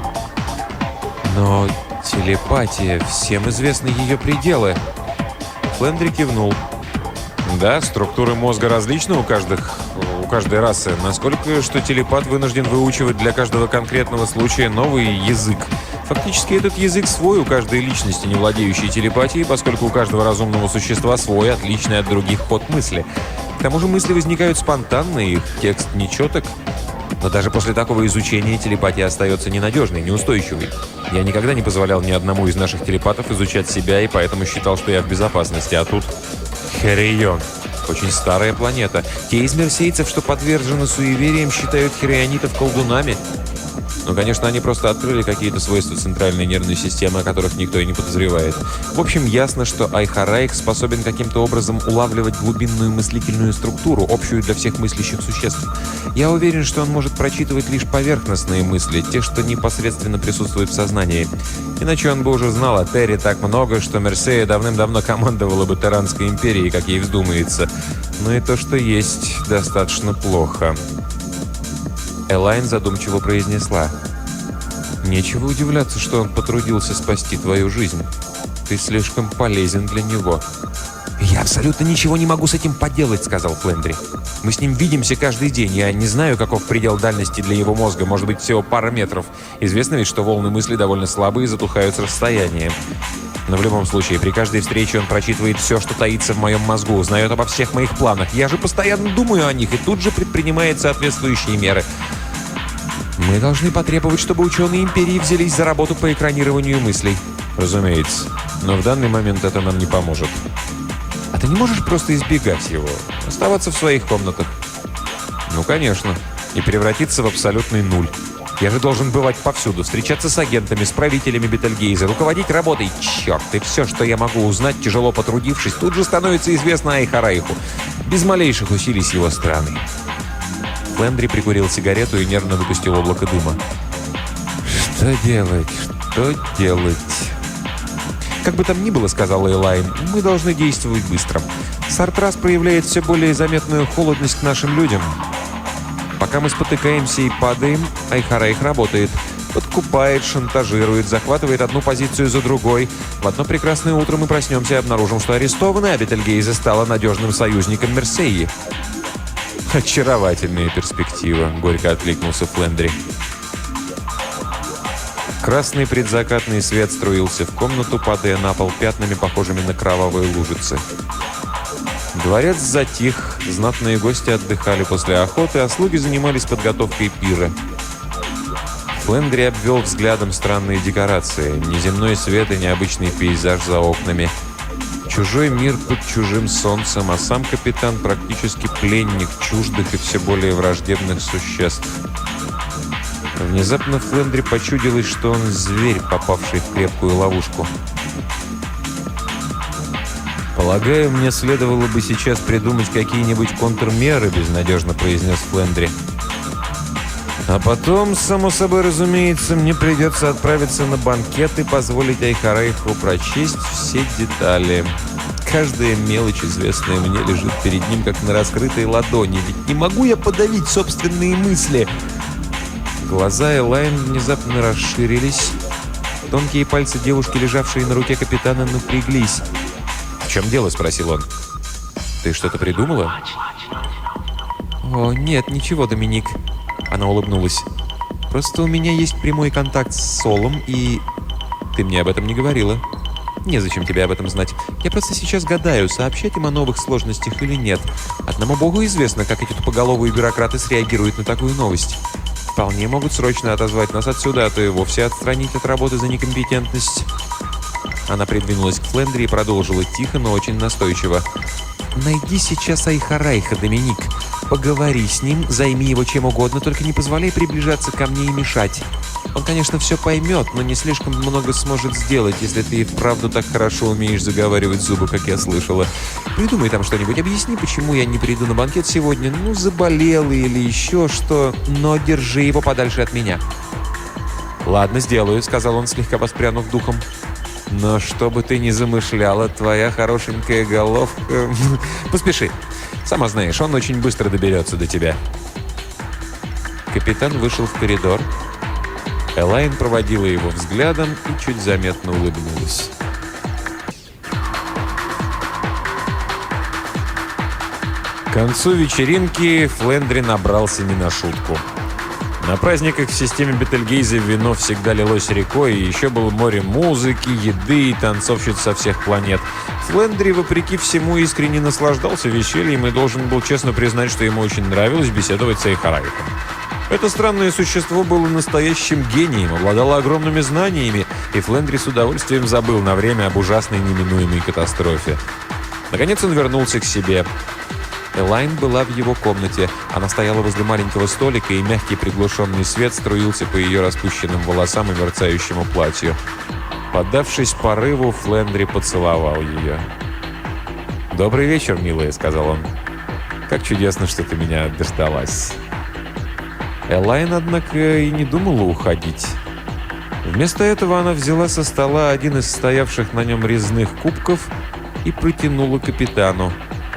«Но телепатия, всем известны ее пределы». Флендри кивнул. «Да, структуры мозга различны у каждых, у каждой расы, насколько что телепат вынужден выучивать для каждого конкретного случая новый язык. Фактически этот язык свой у каждой личности, не владеющей телепатией, поскольку у каждого разумного существа свой, отличный от других ход мысли. К тому же мысли возникают спонтанно, и их текст нечеток. Но даже после такого изучения телепатия остается ненадежной, неустойчивой. Я никогда не позволял ни одному из наших телепатов изучать себя, и поэтому считал, что я в безопасности. А тут Херион. Очень старая планета. Те из мерсейцев, что подвержены суевериям, считают херионитов колдунами. Ну, конечно, они просто открыли какие-то свойства центральной нервной системы, о которых никто и не подозревает. В общем, ясно, что Айхарайх способен каким-то образом улавливать глубинную мыслительную структуру, общую для всех мыслящих существ. Я уверен, что он может прочитывать лишь поверхностные мысли, те, что непосредственно присутствуют в сознании. Иначе он бы уже знал о Терре так много, что Мерсея давным-давно командовала бы Терранской империей, как ей вздумается. Но и то, что есть, достаточно плохо. Элайн задумчиво произнесла. «Нечего удивляться, что он потрудился спасти твою жизнь. Ты слишком полезен для него». «Я абсолютно ничего не могу с этим поделать», — сказал Флендри. «Мы с ним видимся каждый день. Я не знаю, каков предел дальности для его мозга. Может быть, всего пара метров. Известно ведь, что волны мысли довольно слабые и затухают с расстояния. Но в любом случае, при каждой встрече он прочитывает все, что таится в моем мозгу, узнает обо всех моих планах. Я же постоянно думаю о них и тут же предпринимает соответствующие меры. Мы должны потребовать, чтобы ученые Империи взялись за работу по экранированию мыслей». «Разумеется. Но в данный момент это нам не поможет». «А ты не можешь просто избегать его? Оставаться в своих комнатах?» «Ну, конечно. И превратиться в абсолютный нуль. Я же должен бывать повсюду, встречаться с агентами, с правителями Бетельгейза, руководить работой. Черт, и все, что я могу узнать, тяжело потрудившись, тут же становится известно Айхарайху, без малейших усилий с его стороны». Флендри прикурил сигарету и нервно выпустил облако дыма. «Что делать? Что делать?» «Как бы там ни было, — сказала Элайн, — мы должны действовать быстро. Сартрас проявляет все более заметную холодность к нашим людям. Пока мы спотыкаемся и падаем, Айхарайх работает. Подкупает, шантажирует, захватывает одну позицию за другой. В одно прекрасное утро мы проснемся и обнаружим, что арестованная Бетельгейзе стала надежным союзником Мерсеи». «Очаровательная перспектива», — горько откликнулся Флендри. Красный предзакатный свет струился в комнату, падая на пол пятнами, похожими на кровавые лужицы. Дворец затих, знатные гости отдыхали после охоты, а слуги занимались подготовкой пира. Флендри обвел взглядом странные декорации, неземной свет и необычный пейзаж за окнами. Чужой мир под чужим солнцем, а сам капитан практически пленник чуждых и все более враждебных существ. Внезапно Флендри почудилось, что он зверь, попавший в крепкую ловушку. «Полагаю, мне следовало бы сейчас придумать какие-нибудь контрмеры», — безнадежно произнес Флендри. «А потом, само собой разумеется, мне придется отправиться на банкет и позволить Айхарайху прочесть все детали. Каждая мелочь, известная мне, лежит перед ним, как на раскрытой ладони. Ведь не могу я подавить собственные мысли!» Глаза Элайн внезапно расширились. Тонкие пальцы девушки, лежавшие на руке капитана, напряглись. «В чем дело?» — спросил он. «Ты что-то придумала?» «О, нет, ничего, Доминик». Она улыбнулась. «Просто у меня есть прямой контакт с Солом, и...» «Ты мне об этом не говорила». «Незачем тебе об этом знать. Я просто сейчас гадаю, сообщать им о новых сложностях или нет. Одному богу известно, как эти тупоголовые бюрократы среагируют на такую новость. Вполне могут срочно отозвать нас отсюда, а то и вовсе отстранить от работы за некомпетентность». Она придвинулась к Флендри и продолжила тихо, но очень настойчиво. «Найди сейчас Айхарайха, Доминик. Поговори с ним, займи его чем угодно, только не позволяй приближаться ко мне и мешать. Он, конечно, все поймет, но не слишком много сможет сделать, если ты и вправду так хорошо умеешь заговаривать зубы, как я слышала. Придумай там что-нибудь, объясни, почему я не приду на банкет сегодня, ну, заболел или еще что, но держи его подальше от меня». «Ладно, сделаю», — сказал он, слегка воспрянув духом. Но что бы ты ни замышляла, твоя хорошенькая головка... Поспеши. Сама знаешь, он очень быстро доберется до тебя». Капитан вышел в коридор. Элайн проводила его взглядом и чуть заметно улыбнулась. К концу вечеринки Флендри набрался не на шутку. На праздниках в системе Бетельгейзе вино всегда лилось рекой, и еще было море музыки, еды и танцовщиц со всех планет. Флендри, вопреки всему, искренне наслаждался весельем и должен был честно признать, что ему очень нравилось беседовать с Эйхарайхом. Это странное существо было настоящим гением, обладало огромными знаниями, и Флендри с удовольствием забыл на время об ужасной неминуемой катастрофе. Наконец он вернулся к себе. Элайн была в его комнате. Она стояла возле маленького столика, и мягкий приглушенный свет струился по ее распущенным волосам и мерцающему платью. Поддавшись порыву, Флендри поцеловал ее. «Добрый вечер, милая», — сказал он. «Как чудесно, что ты меня дождалась». Элайн, однако, и не думала уходить. Вместо этого она взяла со стола один из стоявших на нем резных кубков и протянула капитану.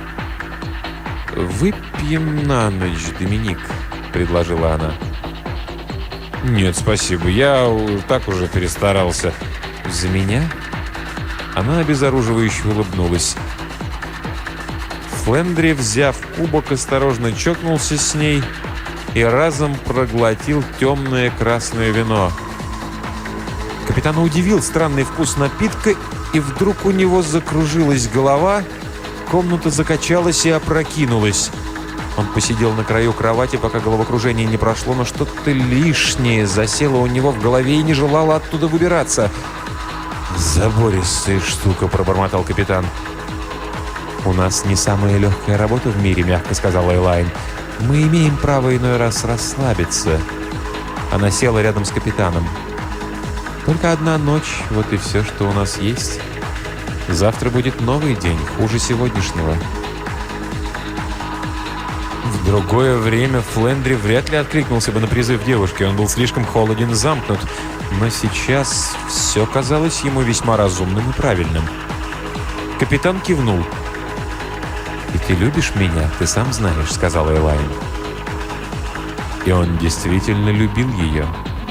«Выпьем на ночь, Доминик», — предложила она. «Нет, спасибо, я так уже перестарался». «За меня?» Она обезоруживающе улыбнулась. Флендри, взяв кубок, осторожно чокнулся с ней и разом проглотил темное красное вино. Капитана удивил странный вкус напитка, и вдруг у него закружилась голова. Комната закачалась и опрокинулась. Он посидел на краю кровати, пока головокружение не прошло, но что-то лишнее засело у него в голове и не желало оттуда выбираться. «Забористая штука», — пробормотал капитан. «У нас не самая легкая работа в мире», — мягко сказала Элайн. «Мы имеем право иной раз расслабиться». Она села рядом с капитаном. «Только одна ночь, вот и все, что у нас есть. Завтра будет новый день, хуже сегодняшнего». В другое время Флендри вряд ли откликнулся бы на призыв девушки. Он был слишком холоден и замкнут. Но сейчас все казалось ему весьма разумным и правильным. Капитан кивнул. «И ты любишь меня, ты сам знаешь», — сказала Элайн. И он действительно любил ее.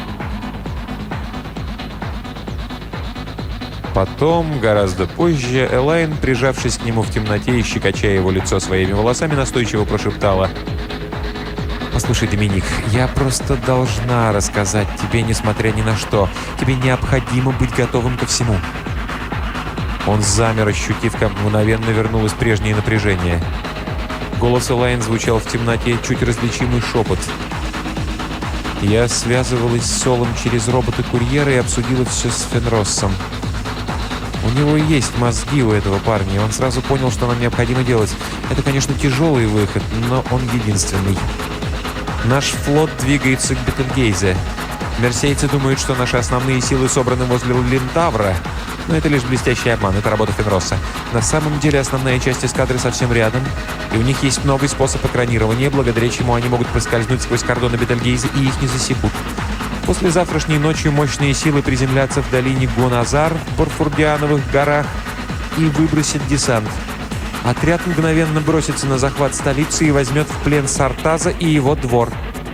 Потом, гораздо позже, Элайн, прижавшись к нему в темноте и щекоча его лицо своими волосами, настойчиво прошептала: «Послушай, Доминик, я просто должна рассказать тебе, несмотря ни на что. Тебе необходимо быть готовым ко всему». Он замер, ощутив, как мгновенно вернулось прежнее напряжение. Голос Элайн звучал в темноте, чуть различимый шепот. «Я связывалась с Солом через робота-курьера и обсудила все с Фенроссом. У него есть мозги, у этого парня, и он сразу понял, что нам необходимо делать. Это, конечно, тяжелый выход, но он единственный. Наш флот двигается к Бетельгейзе. Мерсейцы думают, что наши основные силы собраны возле Лентавра, но это лишь блестящий обман, это работа Фенросса. На самом деле основная часть эскадры совсем рядом, и у них есть новый способ экранирования, благодаря чему они могут проскользнуть сквозь кордоны Бетельгейзе, и их не засекут. После завтрашней ночью мощные силы приземлятся в долине Гоназар в Барфурдиановых горах и выбросят десант. Отряд мгновенно бросится на захват столицы и возьмет в плен Сартаза и его двор».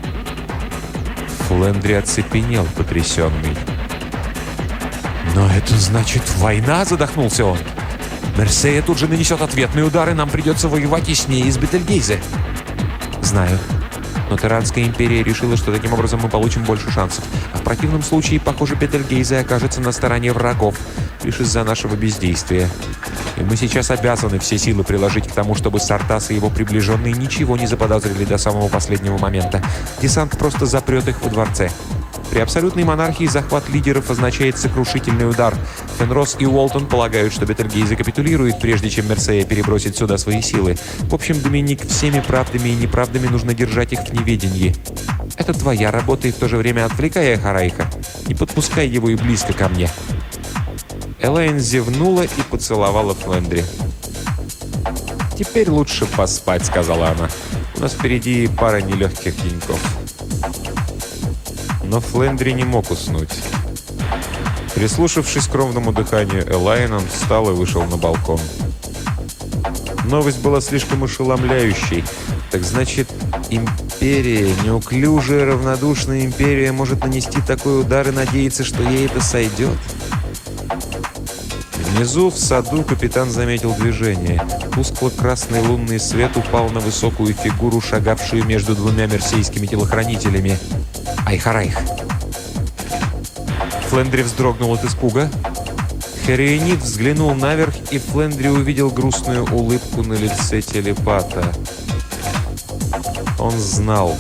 Флендри оцепенел, потрясенный. «Но это значит война?» — задохнулся он. «Мерсея тут же нанесет ответный удар, и нам придется воевать и с ней, и с Бетельгейзе». «Знаю. Но Терранская империя решила, что таким образом мы получим больше шансов. А в противном случае, похоже, Бетельгейзе окажется на стороне врагов, лишь из-за нашего бездействия. И мы сейчас обязаны все силы приложить к тому, чтобы Сартас и его приближенные ничего не заподозрили до самого последнего момента. Десант просто запрет их во дворце. При абсолютной монархии захват лидеров означает сокрушительный удар. Фенрос и Уолтон полагают, что Бетельгейзе капитулирует, прежде чем Мерсея перебросит сюда свои силы. В общем, Доминик, всеми правдами и неправдами нужно держать их в неведении. Это твоя работа, и в то же время отвлекай Эйхарайха. Не подпускай его и близко ко мне». Элайн зевнула и поцеловала Флендри. «Теперь лучше поспать», — сказала она. «У нас впереди пара нелегких деньков». Но Флендри не мог уснуть. Прислушавшись к ровному дыханию Элайн, он встал и вышел на балкон. Новость была слишком ошеломляющей. Так значит, империя, неуклюжая, равнодушная империя, может нанести такой удар и надеяться, что ей это сойдет? Внизу, в саду, капитан заметил движение. Тускло-красный лунный свет упал на высокую фигуру, шагавшую между двумя мерсейскими телохранителями. Айхарайх. Флендри вздрогнул от испуга. Херионит взглянул наверх, и Флендри увидел грустную улыбку на лице телепата. Он знал.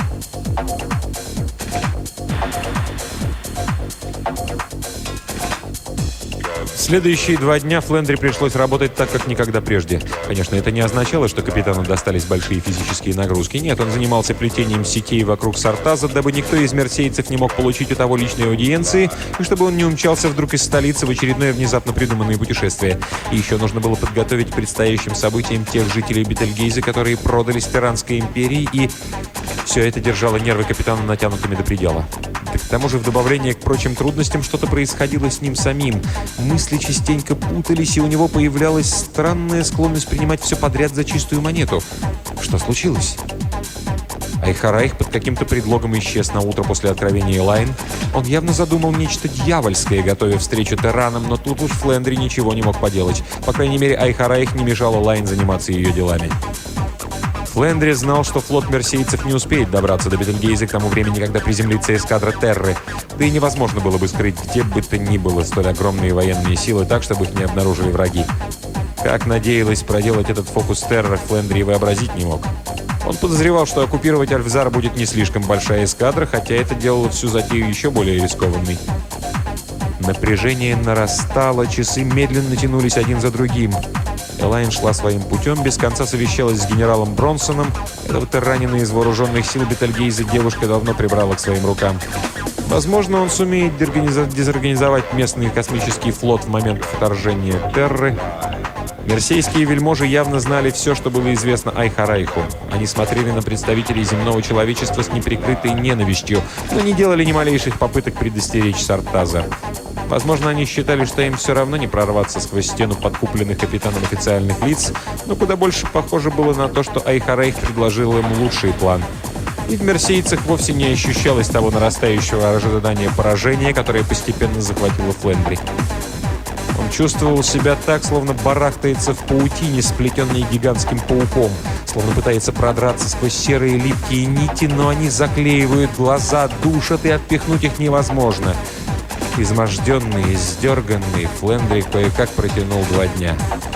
Следующие два дня Флендри пришлось работать так, как никогда прежде. Конечно, это не означало, что капитану достались большие физические нагрузки. Нет, он занимался плетением сетей вокруг Сартаза, дабы никто из мерсейцев не мог получить у того личной аудиенции, и чтобы он не умчался вдруг из столицы в очередное внезапно придуманное путешествие. И еще нужно было подготовить к предстоящим событиям тех жителей Бетельгейза, которые продались Тиранской империи, и все это держало нервы капитана натянутыми до предела. К тому же, в добавление к прочим трудностям, что-то происходило с ним самим. Мысли частенько путались, и у него появлялась странная склонность принимать все подряд за чистую монету. Что случилось? Айхарайх под каким-то предлогом исчез на утро после откровения Элайн. Он явно задумал нечто дьявольское, готовя встречу Тераном, но тут уж Флендри ничего не мог поделать. По крайней мере, Айхарайх не мешал Элайн заниматься ее делами. Флендри знал, что флот мерсейцев не успеет добраться до Бетельгейза к тому времени, когда приземлится эскадра Терры. Да и невозможно было бы скрыть где бы то ни было столь огромные военные силы так, чтобы их не обнаружили враги. Как надеялась проделать этот фокус Терра, Флендри вообразить не мог. Он подозревал, что оккупировать Альфзар будет не слишком большая эскадра, хотя это делало всю затею еще более рискованной. Напряжение нарастало, часы медленно тянулись один за другим. Элайн шла своим путем, без конца совещалась с генералом Бронсоном. Этого терранина из вооруженных сил Бетельгейза девушка давно прибрала к своим рукам. Возможно, он сумеет дезорганизовать местный космический флот в момент вторжения Терры. Мерсейские вельможи явно знали все, что было известно Айхарайху. Они смотрели на представителей земного человечества с неприкрытой ненавистью, но не делали ни малейших попыток предостеречь Сартаза. Возможно, они считали, что им все равно не прорваться сквозь стену подкупленных капитаном официальных лиц, но куда больше похоже было на то, что Айхарайх предложил им лучший план. И в мерсейцах вовсе не ощущалось того нарастающего ожидания поражения, которое постепенно захватило Флендри. Он чувствовал себя так, словно барахтается в паутине, сплетенной гигантским пауком, словно пытается продраться сквозь серые липкие нити, но они заклеивают глаза, душат, и отпихнуть их невозможно. Изможденный, издерганный, Флендри кое-как протянул два дня.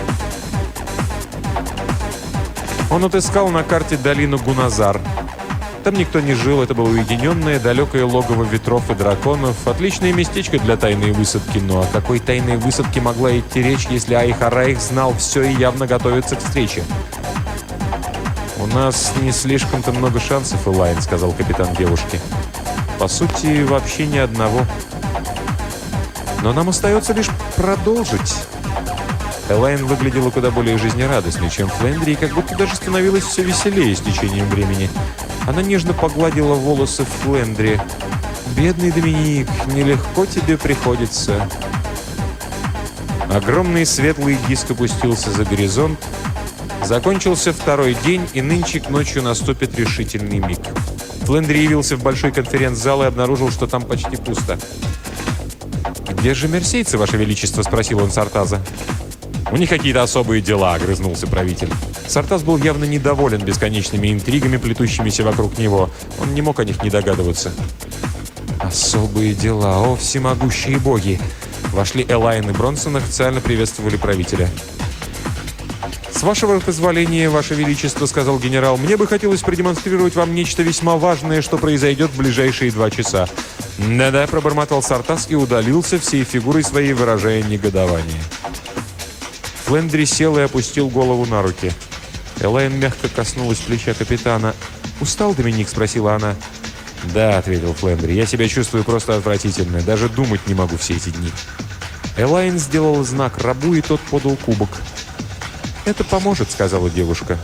Он отыскал на карте долину Гуназар. Там никто не жил, это было уединенное, далекое логово ветров и драконов. Отличное местечко для тайной высадки, но о какой тайной высадке могла идти речь, если Айхарайх знал все и явно готовится к встрече? «У нас не слишком-то много шансов, Элайн», — сказал капитан девушке. «По сути, вообще ни одного. Но нам остается лишь продолжить». Элайн выглядела куда более жизнерадостной, чем Флендри, и как будто даже становилось все веселее с течением времени. Она нежно погладила волосы Флендри. «Бедный Доминик, нелегко тебе приходится». Огромный светлый диск опустился за горизонт. Закончился второй день, и нынче к ночью наступит решительный миг. Флендри явился в большой конференц-зал и обнаружил, что там почти пусто. «Где же мерсейцы, Ваше Величество?» – спросил он Сартаза. «У них какие-то особые дела», — огрызнулся правитель. Сартаз был явно недоволен бесконечными интригами, плетущимися вокруг него. Он не мог о них не догадываться. «Особые дела, о, всемогущие боги!» Вошли Элайн и Бронсон, официально приветствовали правителя. «С вашего позволения, Ваше Величество», — сказал генерал, — «мне бы хотелось продемонстрировать вам нечто весьма важное, что произойдет в ближайшие два часа». «Да-да», — пробормотал Сартаз и удалился, всей фигурой своей выражая негодование. Флендри сел и опустил голову на руки. Элайн мягко коснулась плеча капитана. «Устал, Доминик?» — спросила она. «Да», — ответил Флендри, — «я себя чувствую просто отвратительно. Даже думать не могу все эти дни». Элайн сделала знак рабу, и тот подал кубок. «Это поможет», — сказала девушка.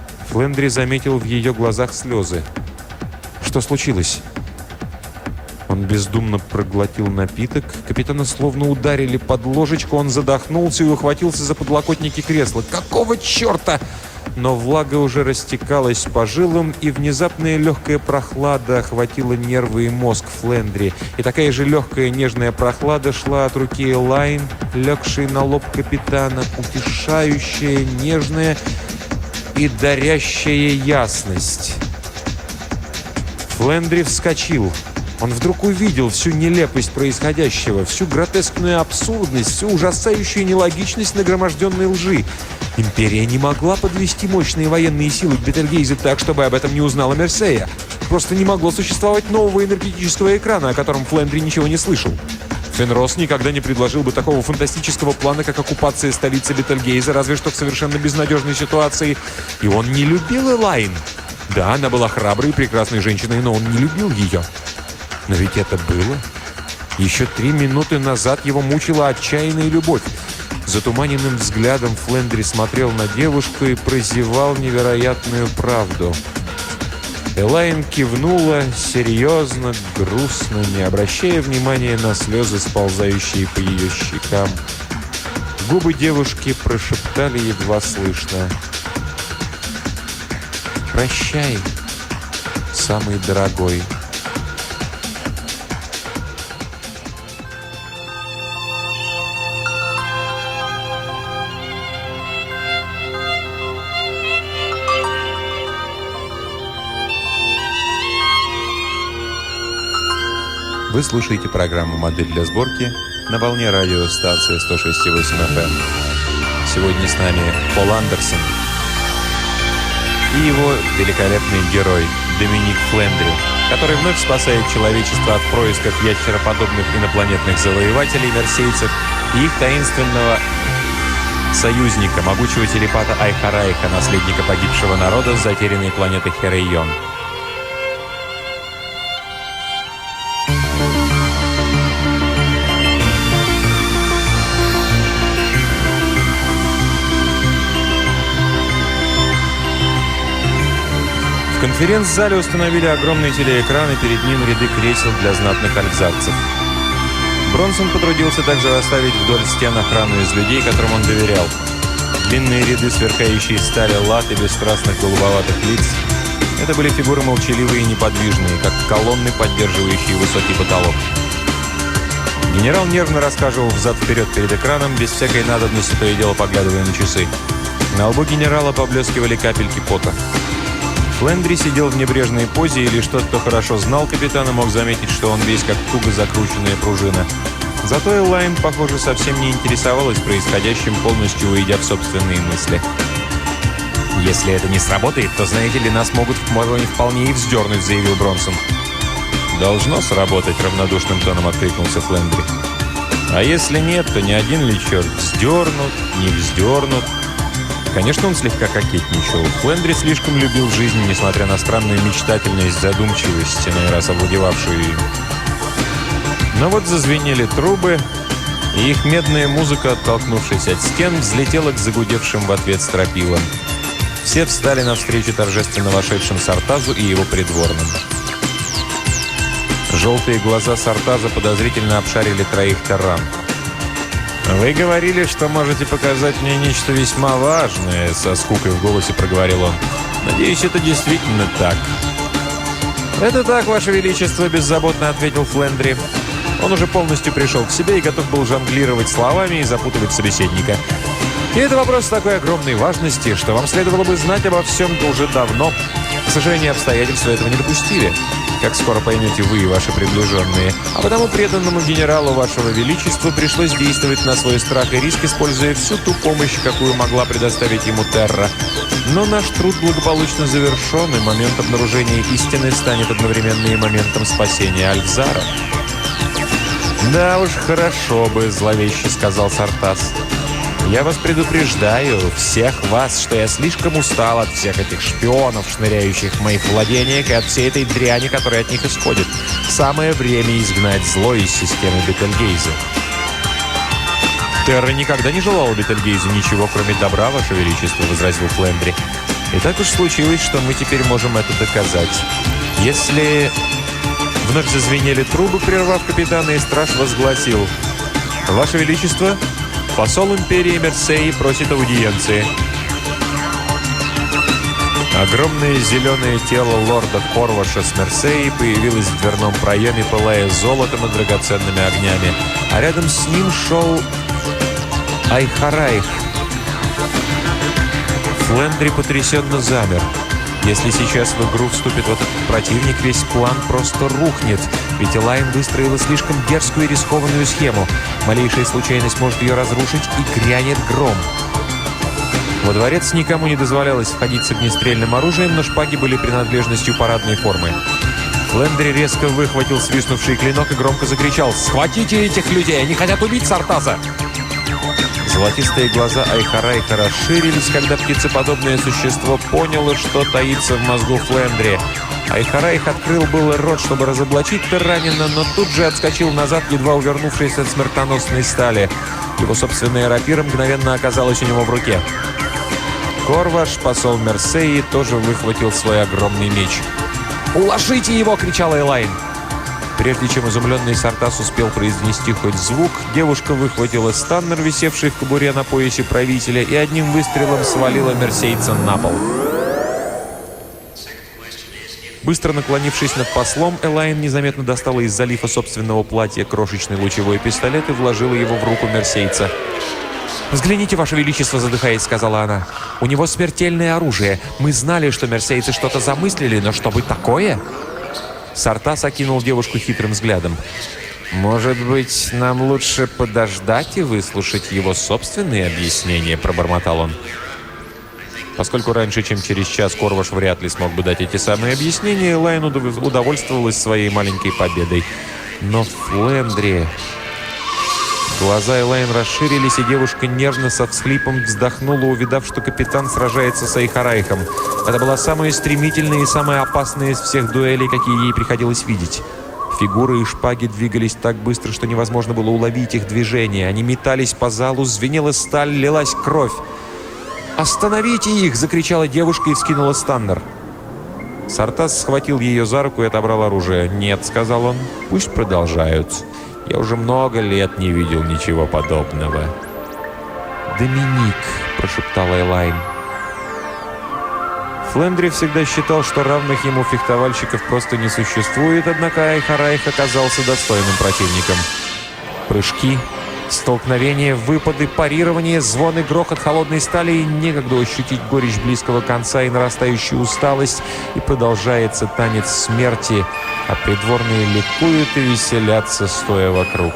Флендри заметил в ее глазах слезы. «Что случилось?» Он бездумно проглотил напиток. Капитана словно ударили под ложечку. Он задохнулся и ухватился за подлокотники кресла. «Какого черта?» Но влага уже растекалась по жилам, и внезапная легкая прохлада охватила нервы и мозг Флендри. И такая же легкая нежная прохлада шла от руки Элайн, легшей на лоб капитана, утешающая, нежная и дарящая ясность. Флендри вскочил. Он вдруг увидел всю нелепость происходящего, всю гротескную абсурдность, всю ужасающую нелогичность нагроможденной лжи. Империя не могла подвести мощные военные силы к Бетельгейзе так, чтобы об этом не узнала Мерсея. Просто не могло существовать нового энергетического экрана, о котором Флендри ничего не слышал. Фенрос никогда не предложил бы такого фантастического плана, как оккупация столицы Бетельгейза, разве что в совершенно безнадежной ситуации. И он не любил Элайн. Да, она была храброй и прекрасной женщиной, но он не любил ее. Но ведь это было. Еще три минуты назад его мучила отчаянная любовь. Затуманенным взглядом Флендри смотрел на девушку и прозевал невероятную правду. Элайн кивнула серьезно, грустно, не обращая внимания на слезы, сползающие по ее щекам. Губы девушки прошептали едва слышно: «Прощай, самый дорогой». Вы слушаете программу «Модель для сборки» на волне радиостанции сто шесть и восемь эф эм. Сегодня с нами Пол Андерсон и его великолепный герой Доминик Флендри, который вновь спасает человечество от происков ящероподобных инопланетных завоевателей, мерсейцев и их таинственного союзника, могучего телепата Айхарайха, наследника погибшего народа с затерянной планеты Херейон. В конференц-зале установили огромный телеэкран, и перед ним ряды кресел для знатных альфзарцев. Бронсон потрудился также расставить вдоль стен охрану из людей, которым он доверял. Длинные ряды сверкающей стали лат и бесстрастных голубоватых лиц. Это были фигуры молчаливые и неподвижные, как колонны, поддерживающие высокий потолок. Генерал нервно рассказывал взад-вперед перед экраном, без всякой надобности, то и дело поглядывая на часы. На лбу генерала поблескивали капельки пота. Флендри сидел в небрежной позе, и лишь тот, кто хорошо знал капитана, мог заметить, что он весь как туго закрученная пружина. Зато Элайн, похоже, совсем не интересовалась происходящим, полностью уйдя в собственные мысли. «Если это не сработает, то, знаете ли, нас могут вполне и вздернуть», — заявил Бронсон. «Должно сработать», — равнодушным тоном откликнулся Флендри. «А если нет, то ни один ли черт вздернут, не вздернут». Конечно, он слегка кокетничал. Флендри слишком любил жизнь, несмотря на странную мечтательность, задумчивость, иной раз овладевавшую им. Но вот зазвенели трубы, и их медная музыка, оттолкнувшись от стен, взлетела к загудевшим в ответ стропилам. Все встали навстречу торжественно вошедшим Сартазу и его придворным. Желтые глаза Сартаза подозрительно обшарили троих терран. «Вы говорили, что можете показать мне нечто весьма важное», — со скукой в голосе проговорил он. «Надеюсь, это действительно так». «Это так, Ваше Величество», — беззаботно ответил Флендри. Он уже полностью пришел к себе и готов был жонглировать словами и запутывать собеседника. «И это вопрос такой огромной важности, что вам следовало бы знать обо всем уже давно. К сожалению, обстоятельства этого не допустили, как скоро поймете вы и ваши приближенные. А потому преданному генералу Вашего Величества пришлось действовать на свой страх и риск, используя всю ту помощь, какую могла предоставить ему Терра. Но наш труд благополучно завершен, и момент обнаружения истины станет одновременно и моментом спасения Альфзара». «Да уж, хорошо бы», — зловеще сказал Сартаз. «Я вас предупреждаю, всех вас, что я слишком устал от всех этих шпионов, шныряющих в моих владениях, и от всей этой дряни, которая от них исходит. Самое время изгнать зло из системы Бетельгейза». «Терра никогда не желала Бетельгейзу ничего, кроме добра, Ваше Величество», — возразил Флендри. «И так уж случилось, что мы теперь можем это доказать. Если...» Вновь зазвенели трубы, прервав капитана, и страж возгласил: «Ваше Величество, посол империи Мерсеи просит аудиенции». Огромное зеленое тело лорда Корваша с Мерсеи появилось в дверном проеме, пылая золотом и драгоценными огнями. А рядом с ним шел Айхараих. Флендри потрясенно замер. Если сейчас в игру вступит вот этот противник, весь план просто рухнет. Ведь Элайн выстроила слишком дерзкую и рискованную схему. Малейшая случайность может ее разрушить, и грянет гром. Во дворец никому не дозволялось входить с огнестрельным оружием, но шпаги были принадлежностью парадной формы. Флендри резко выхватил свистнувший клинок и громко закричал: «Схватите этих людей! Они хотят убить Сартаса!» Золотистые глаза Айхарайха расширились, когда птицеподобное существо поняло, что таится в мозгу Флендри. Айхарайх открыл было рот, чтобы разоблачить Терранина, но тут же отскочил назад, едва увернувшись от смертоносной стали. Его собственная рапира мгновенно оказалась у него в руке. Корваш, посол Мерсеи, тоже выхватил свой огромный меч. «Уложите его!» — кричала Элайн. Прежде чем изумленный Сартас успел произнести хоть звук, девушка выхватила станнер, висевший в кобуре на поясе правителя, и одним выстрелом свалила мерсейца на пол. Быстро наклонившись над послом, Элайн незаметно достала из залифа собственного платья крошечный лучевой пистолет и вложила его в руку мерсейца. «Взгляните, Ваше Величество», — задыхаясь, сказала она. «У него смертельное оружие. Мы знали, что мерсейцы что-то замыслили, но чтобы такое...» Сартас окинул девушку хитрым взглядом. «Может быть, нам лучше подождать и выслушать его собственные объяснения?» — пробормотал он. Поскольку раньше, чем через час, Корваш вряд ли смог бы дать эти самые объяснения, Элайн удовольствовалась своей маленькой победой. Но Флендри... Глаза Элайн расширились, и девушка нервно со всхлипом вздохнула, увидав, что капитан сражается с Айхарайхом. Это была самая стремительная и самая опасная из всех дуэлей, какие ей приходилось видеть. Фигуры и шпаги двигались так быстро, что невозможно было уловить их движение. Они метались по залу, звенела сталь, лилась кровь. «Остановите их!» — закричала девушка и вскинула станнер. Сартас схватил ее за руку и отобрал оружие. «Нет», — сказал он, — «пусть продолжают. Я уже много лет не видел ничего подобного». «Доминик», — прошептала Элайн. Флендри всегда считал, что равных ему фехтовальщиков просто не существует, однако Айхарайх оказался достойным противником. Прыжки, столкновения, выпады, парирование, звон и грохот холодной стали, и некогда ощутить горечь близкого конца и нарастающую усталость, и продолжается танец смерти, а придворные ликуют и веселятся, стоя вокруг.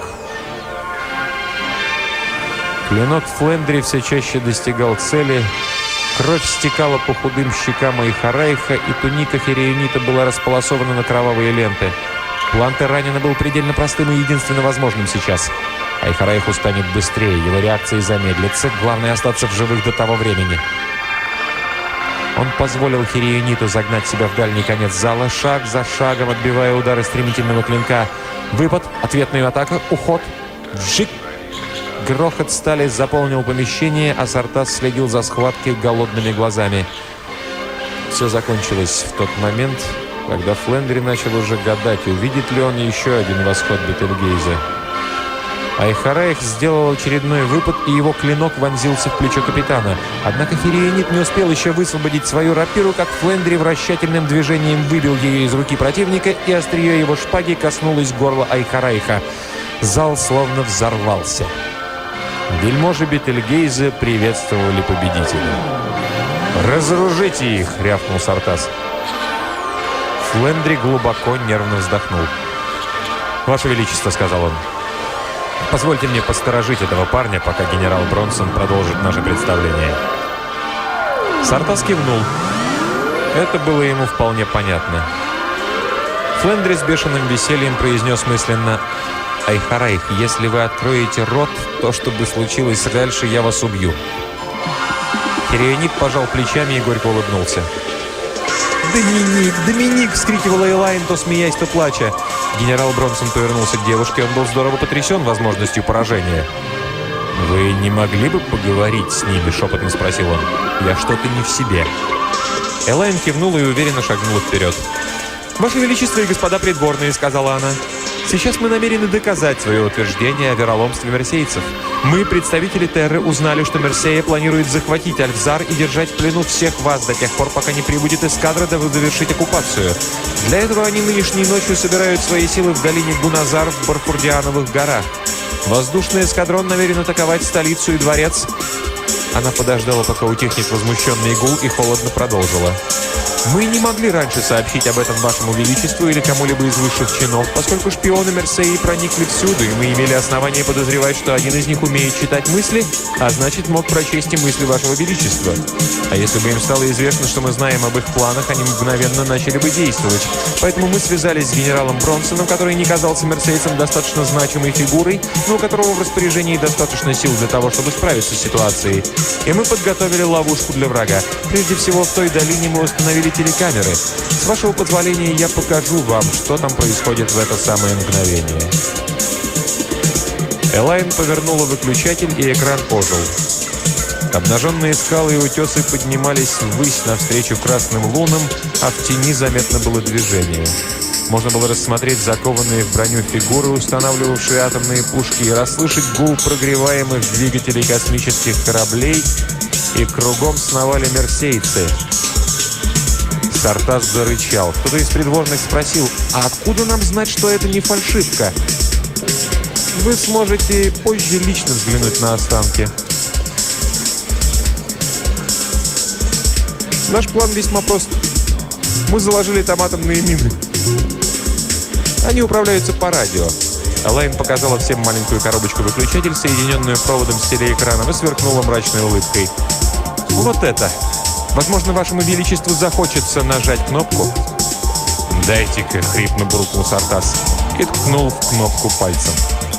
Клинок Флендри все чаще достигал цели, кровь стекала по худым щекам Айхарайха, и туника Херионита была располосована на кровавые ленты. План Терранина был предельно простым и единственно возможным сейчас. Айхарайх устанет быстрее, его реакции замедлятся, главное остаться в живых до того времени. Он позволил Хериониту загнать себя в дальний конец зала, шаг за шагом отбивая удары стремительного клинка. Выпад, ответная атака, уход. Вжик! Грохот стали заполнил помещение, а Сартас следил за схваткой голодными глазами. Все закончилось в тот момент, когда Флендри начал уже гадать, увидит ли он еще один восход Бетельгейза. Айхарайх сделал очередной выпад, и его клинок вонзился в плечо капитана. Однако Херионит не успел еще высвободить свою рапиру, как Флендри вращательным движением выбил ее из руки противника, и острие его шпаги коснулось горла Айхарайха. Зал словно взорвался. Вельможи Бетельгейза приветствовали победителя. «Разоружите их!» — рявкнул Сартас. Флендри глубоко нервно вздохнул. «Ваше Величество», — сказал он, — «позвольте мне посторожить этого парня, пока генерал Бронсон продолжит наше представление». Сартас кивнул. Это было ему вполне понятно. Флендри с бешеным весельем произнес мысленно: «Айхарайх, если вы откроете рот, то, что бы случилось дальше, я вас убью». Херионит пожал плечами и горько улыбнулся. «Доминик! Доминик!» — вскрикивала Элайн, то смеясь, то плача. Генерал Бронсон повернулся к девушке. Он был здорово потрясен возможностью поражения. «Вы не могли бы поговорить с ними?» — шепотом спросил он. «Я что-то не в себе». Элайн кивнула и уверенно шагнула вперед. «Ваше Величество и господа придворные», — сказала она, — «сейчас мы намерены доказать свое утверждение о вероломстве мерсейцев. Мы, представители Терры, узнали, что Мерсея планирует захватить Альфзар и держать в плену всех вас до тех пор, пока не прибудет эскадра, дабы завершить оккупацию. Для этого они нынешней ночью собирают свои силы в долине Гуназар в Барфурдиановых горах. Воздушный эскадрон намерен атаковать столицу и дворец». Она подождала, пока утихнет возмущенный гул, и холодно продолжила. «Мы не могли раньше сообщить об этом вашему величеству или кому-либо из высших чинов, поскольку шпионы Мерсеи проникли всюду, и мы имели основания подозревать, что один из них умеет читать мысли, а значит, мог прочесть и мысли вашего величества. А если бы им стало известно, что мы знаем об их планах, они мгновенно начали бы действовать. Поэтому мы связались с генералом Бронсоном, который не казался мерсейцам достаточно значимой фигурой, но у которого в распоряжении достаточно сил для того, чтобы справиться с ситуацией. И мы подготовили ловушку для врага. Прежде всего, в той долине мы установили телекамеры. С вашего позволения я покажу вам, что там происходит в это самое мгновение». Элайн повернула выключатель, и экран ожил. Обнаженные скалы и утесы поднимались ввысь навстречу красным лунам, а в тени заметно было движение. Можно было рассмотреть закованные в броню фигуры, устанавливавшие атомные пушки, и расслышать гул прогреваемых двигателей космических кораблей, и кругом сновали мерсейцы. Сартас зарычал. Кто-то из придворных спросил: «А откуда нам знать, что это не фальшивка?» «Вы сможете позже лично взглянуть на останки. Наш план весьма прост. Мы заложили там атомные мины. Они управляются по радио». Элайн показала всем маленькую коробочку-выключатель, соединенную проводом с телеэкраном, и сверкнула мрачной улыбкой. «Вот это! Возможно, вашему величеству захочется нажать кнопку». «Дайте-ка», — хрипно буркнул Сартас и ткнул в кнопку пальцем.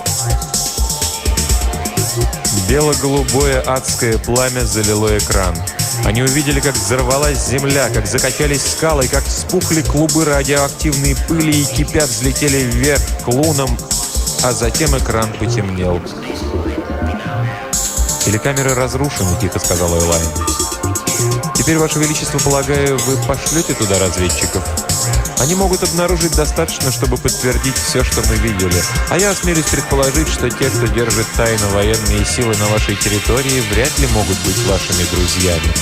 Бело-голубое адское пламя залило экран. Они увидели, как взорвалась земля, как закачались скалы, как вспухли клубы радиоактивной пыли и кипя взлетели вверх к лунам, а затем экран потемнел. «Телекамеры разрушены», — тихо сказала Элайн. «Теперь, Ваше Величество, полагаю, вы пошлете туда разведчиков? Они могут обнаружить достаточно, чтобы подтвердить все, что мы видели. А я осмелюсь предположить, что те, кто держит тайно военные силы на вашей территории, вряд ли могут быть вашими друзьями».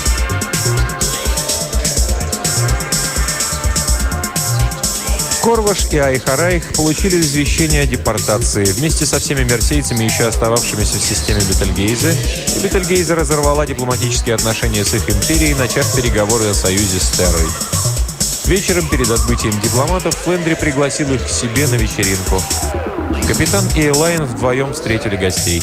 Корваш и Айхарайх получили извещение о депортации вместе со всеми мерсейцами, еще остававшимися в системе Бетельгейзе, и Бетельгейзе разорвала дипломатические отношения с их империей, начав переговоры о союзе с Террой. Вечером перед отбытием дипломатов Флендри пригласил их к себе на вечеринку. Капитан и Элайн вдвоем встретили гостей.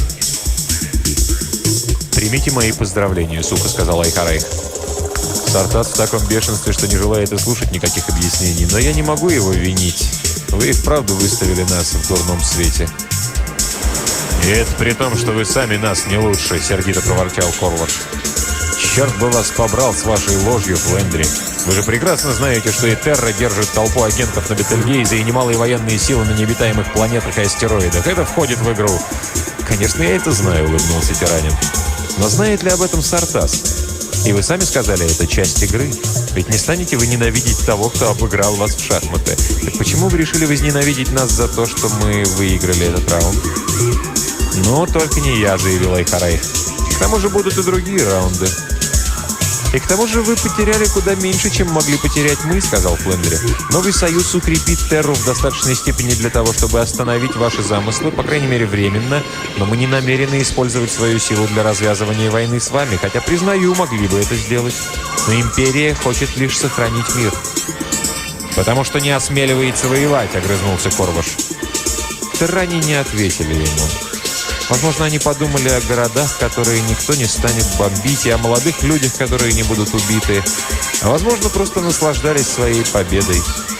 «Примите мои поздравления», — сухо сказал Айхарайх. Сартас в таком бешенстве, что не желает и слушать никаких объяснений, но я не могу его винить. Вы и вправду выставили нас в дурном свете. «И это при том, что вы сами нас не лучше», — сердито проворчал Корваш. «Черт бы вас побрал с вашей ложью, Флендри. Вы же прекрасно знаете, что и Терра держит толпу агентов на Бетельгейзе и немалые военные силы на необитаемых планетах и астероидах. Это входит в игру». «Конечно, я это знаю», — улыбнулся тиранин. «Но знает ли об этом Сартас? И вы сами сказали, это часть игры. Ведь не станете вы ненавидеть того, кто обыграл вас в шахматы. Так почему вы решили возненавидеть нас за то, что мы выиграли этот раунд?» «Ну, только не я», — заявил Айхарайх. «К тому же будут и другие раунды». «И к тому же вы потеряли куда меньше, чем могли потерять мы», — сказал Флендри. «Новый союз укрепит Терру в достаточной степени для того, чтобы остановить ваши замыслы, по крайней мере, временно, но мы не намерены использовать свою силу для развязывания войны с вами, хотя, признаю, могли бы это сделать. Но Империя хочет лишь сохранить мир». «Потому что не осмеливается воевать», — огрызнулся Корваш. Терране не ответили ему. Возможно, они подумали о городах, которые никто не станет бомбить, и о молодых людях, которые не будут убиты. А возможно, просто наслаждались своей победой.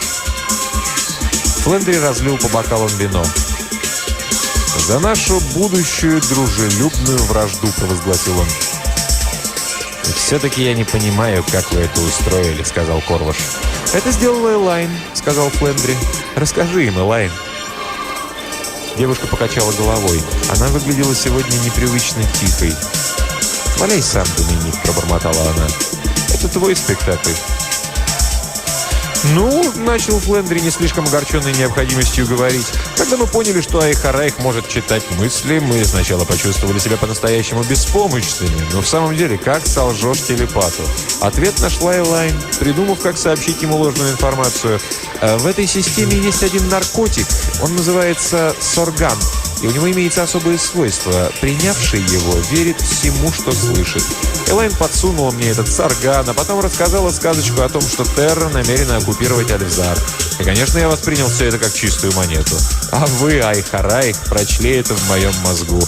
Флендри разлил по бокалам вино. «За нашу будущую дружелюбную вражду», — провозгласил он. «И все-таки я не понимаю, как вы это устроили», — сказал Корваш. «Это сделала Элайн», — сказал Флендри. «Расскажи им, Элайн». Девушка покачала головой. Она выглядела сегодня непривычно тихой. «Валяй сам, Доминик», — пробормотала она. «Это твой спектакль». «Ну, — начал Флендри, не слишком огорченный необходимостью говорить, — когда мы поняли, что Айхарайх может читать мысли, мы сначала почувствовали себя по-настоящему беспомощными. Но в самом деле, как солжешь телепату?» Ответ нашла Элайн, придумав, как сообщить ему ложную информацию. «В этой системе есть один наркотик. Он называется сорган. И у него имеется особое свойство. Принявший его верит всему, что слышит. Элайн подсунула мне этот сарган, а потом рассказала сказочку о том, что Терра намерена оккупировать Альфзар. И, конечно, я воспринял все это как чистую монету. А вы, Айхарайх, прочли это в моем мозгу».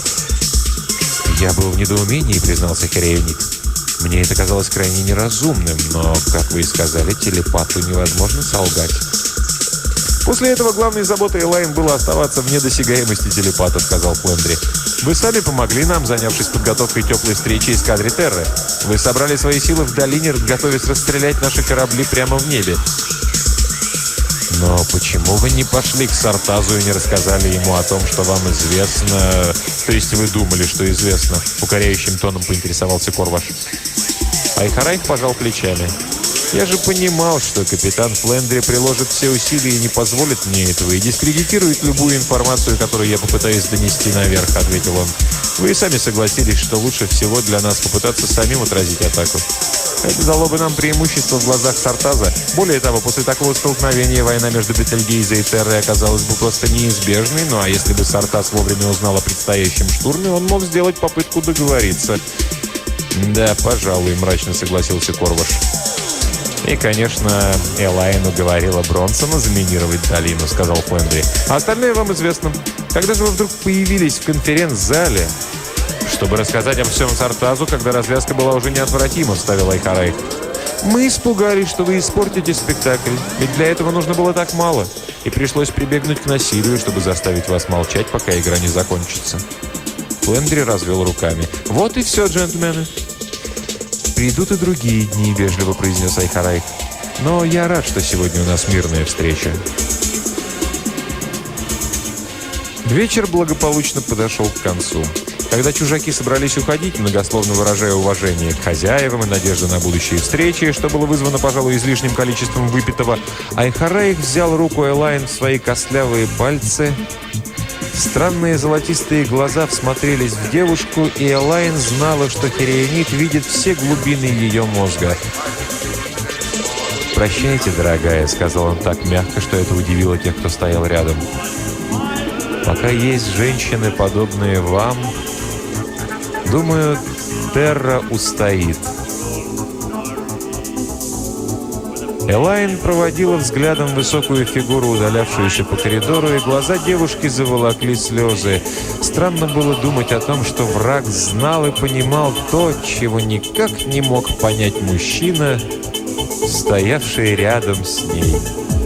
«Я был в недоумении», — признался Хереевник. «Мне это казалось крайне неразумным, но, как вы и сказали, телепату невозможно солгать». «После этого главной заботой Элайн было оставаться вне досягаемости телепата», — сказал Флендри. «Вы сами помогли нам, занявшись подготовкой теплой встречи эскадре Терры. Вы собрали свои силы в долине, готовясь расстрелять наши корабли прямо в небе». «Но почему вы не пошли к Сартазу и не рассказали ему о том, что вам известно? То есть вы думали, что известно?» — укоряющим тоном поинтересовался Корваш. Айхарайх пожал плечами. «Я же понимал, что капитан Флендри приложит все усилия и не позволит мне этого, и дискредитирует любую информацию, которую я попытаюсь донести наверх», — ответил он. «Вы и сами согласились, что лучше всего для нас попытаться самим отразить атаку. Это дало бы нам преимущество в глазах Сартаза. Более того, после такого столкновения война между Бетельгейзе и Террой оказалась бы просто неизбежной, ну а если бы Сартаз вовремя узнал о предстоящем штурме, он мог сделать попытку договориться». «Да, пожалуй», — мрачно согласился Корваш. «И, конечно, Элайн уговорила Бронсона заминировать долину», — сказал Флендри. «А остальное вам известно. Когда же вы вдруг появились в конференц-зале?» «Чтобы рассказать обо всем Сартазу, когда развязка была уже неотвратима», — вставил Айхарайх. «Мы испугались, что вы испортите спектакль, ведь для этого нужно было так мало, и пришлось прибегнуть к насилию, чтобы заставить вас молчать, пока игра не закончится». Флендри развел руками. «Вот и все, джентльмены». «Придут и другие дни», — вежливо произнес Айхарайх. «Но я рад, что сегодня у нас мирная встреча». Вечер благополучно подошел к концу. Когда чужаки собрались уходить, многословно выражая уважение к хозяевам и надежду на будущие встречи, что было вызвано, пожалуй, излишним количеством выпитого, Айхарайх взял руку Элайн в свои костлявые пальцы. Странные золотистые глаза всмотрелись в девушку, и Элайн знала, что Хереонит видит все глубины ее мозга. «Прощайте, дорогая», — сказал он так мягко, что это удивило тех, кто стоял рядом. «Пока есть женщины, подобные вам, думаю, Терра устоит». Элайн проводила взглядом высокую фигуру, удалявшуюся по коридору, и глаза девушки заволокли слезы. Странно было думать о том, что враг знал и понимал то, чего никак не мог понять мужчина, стоявший рядом с ней.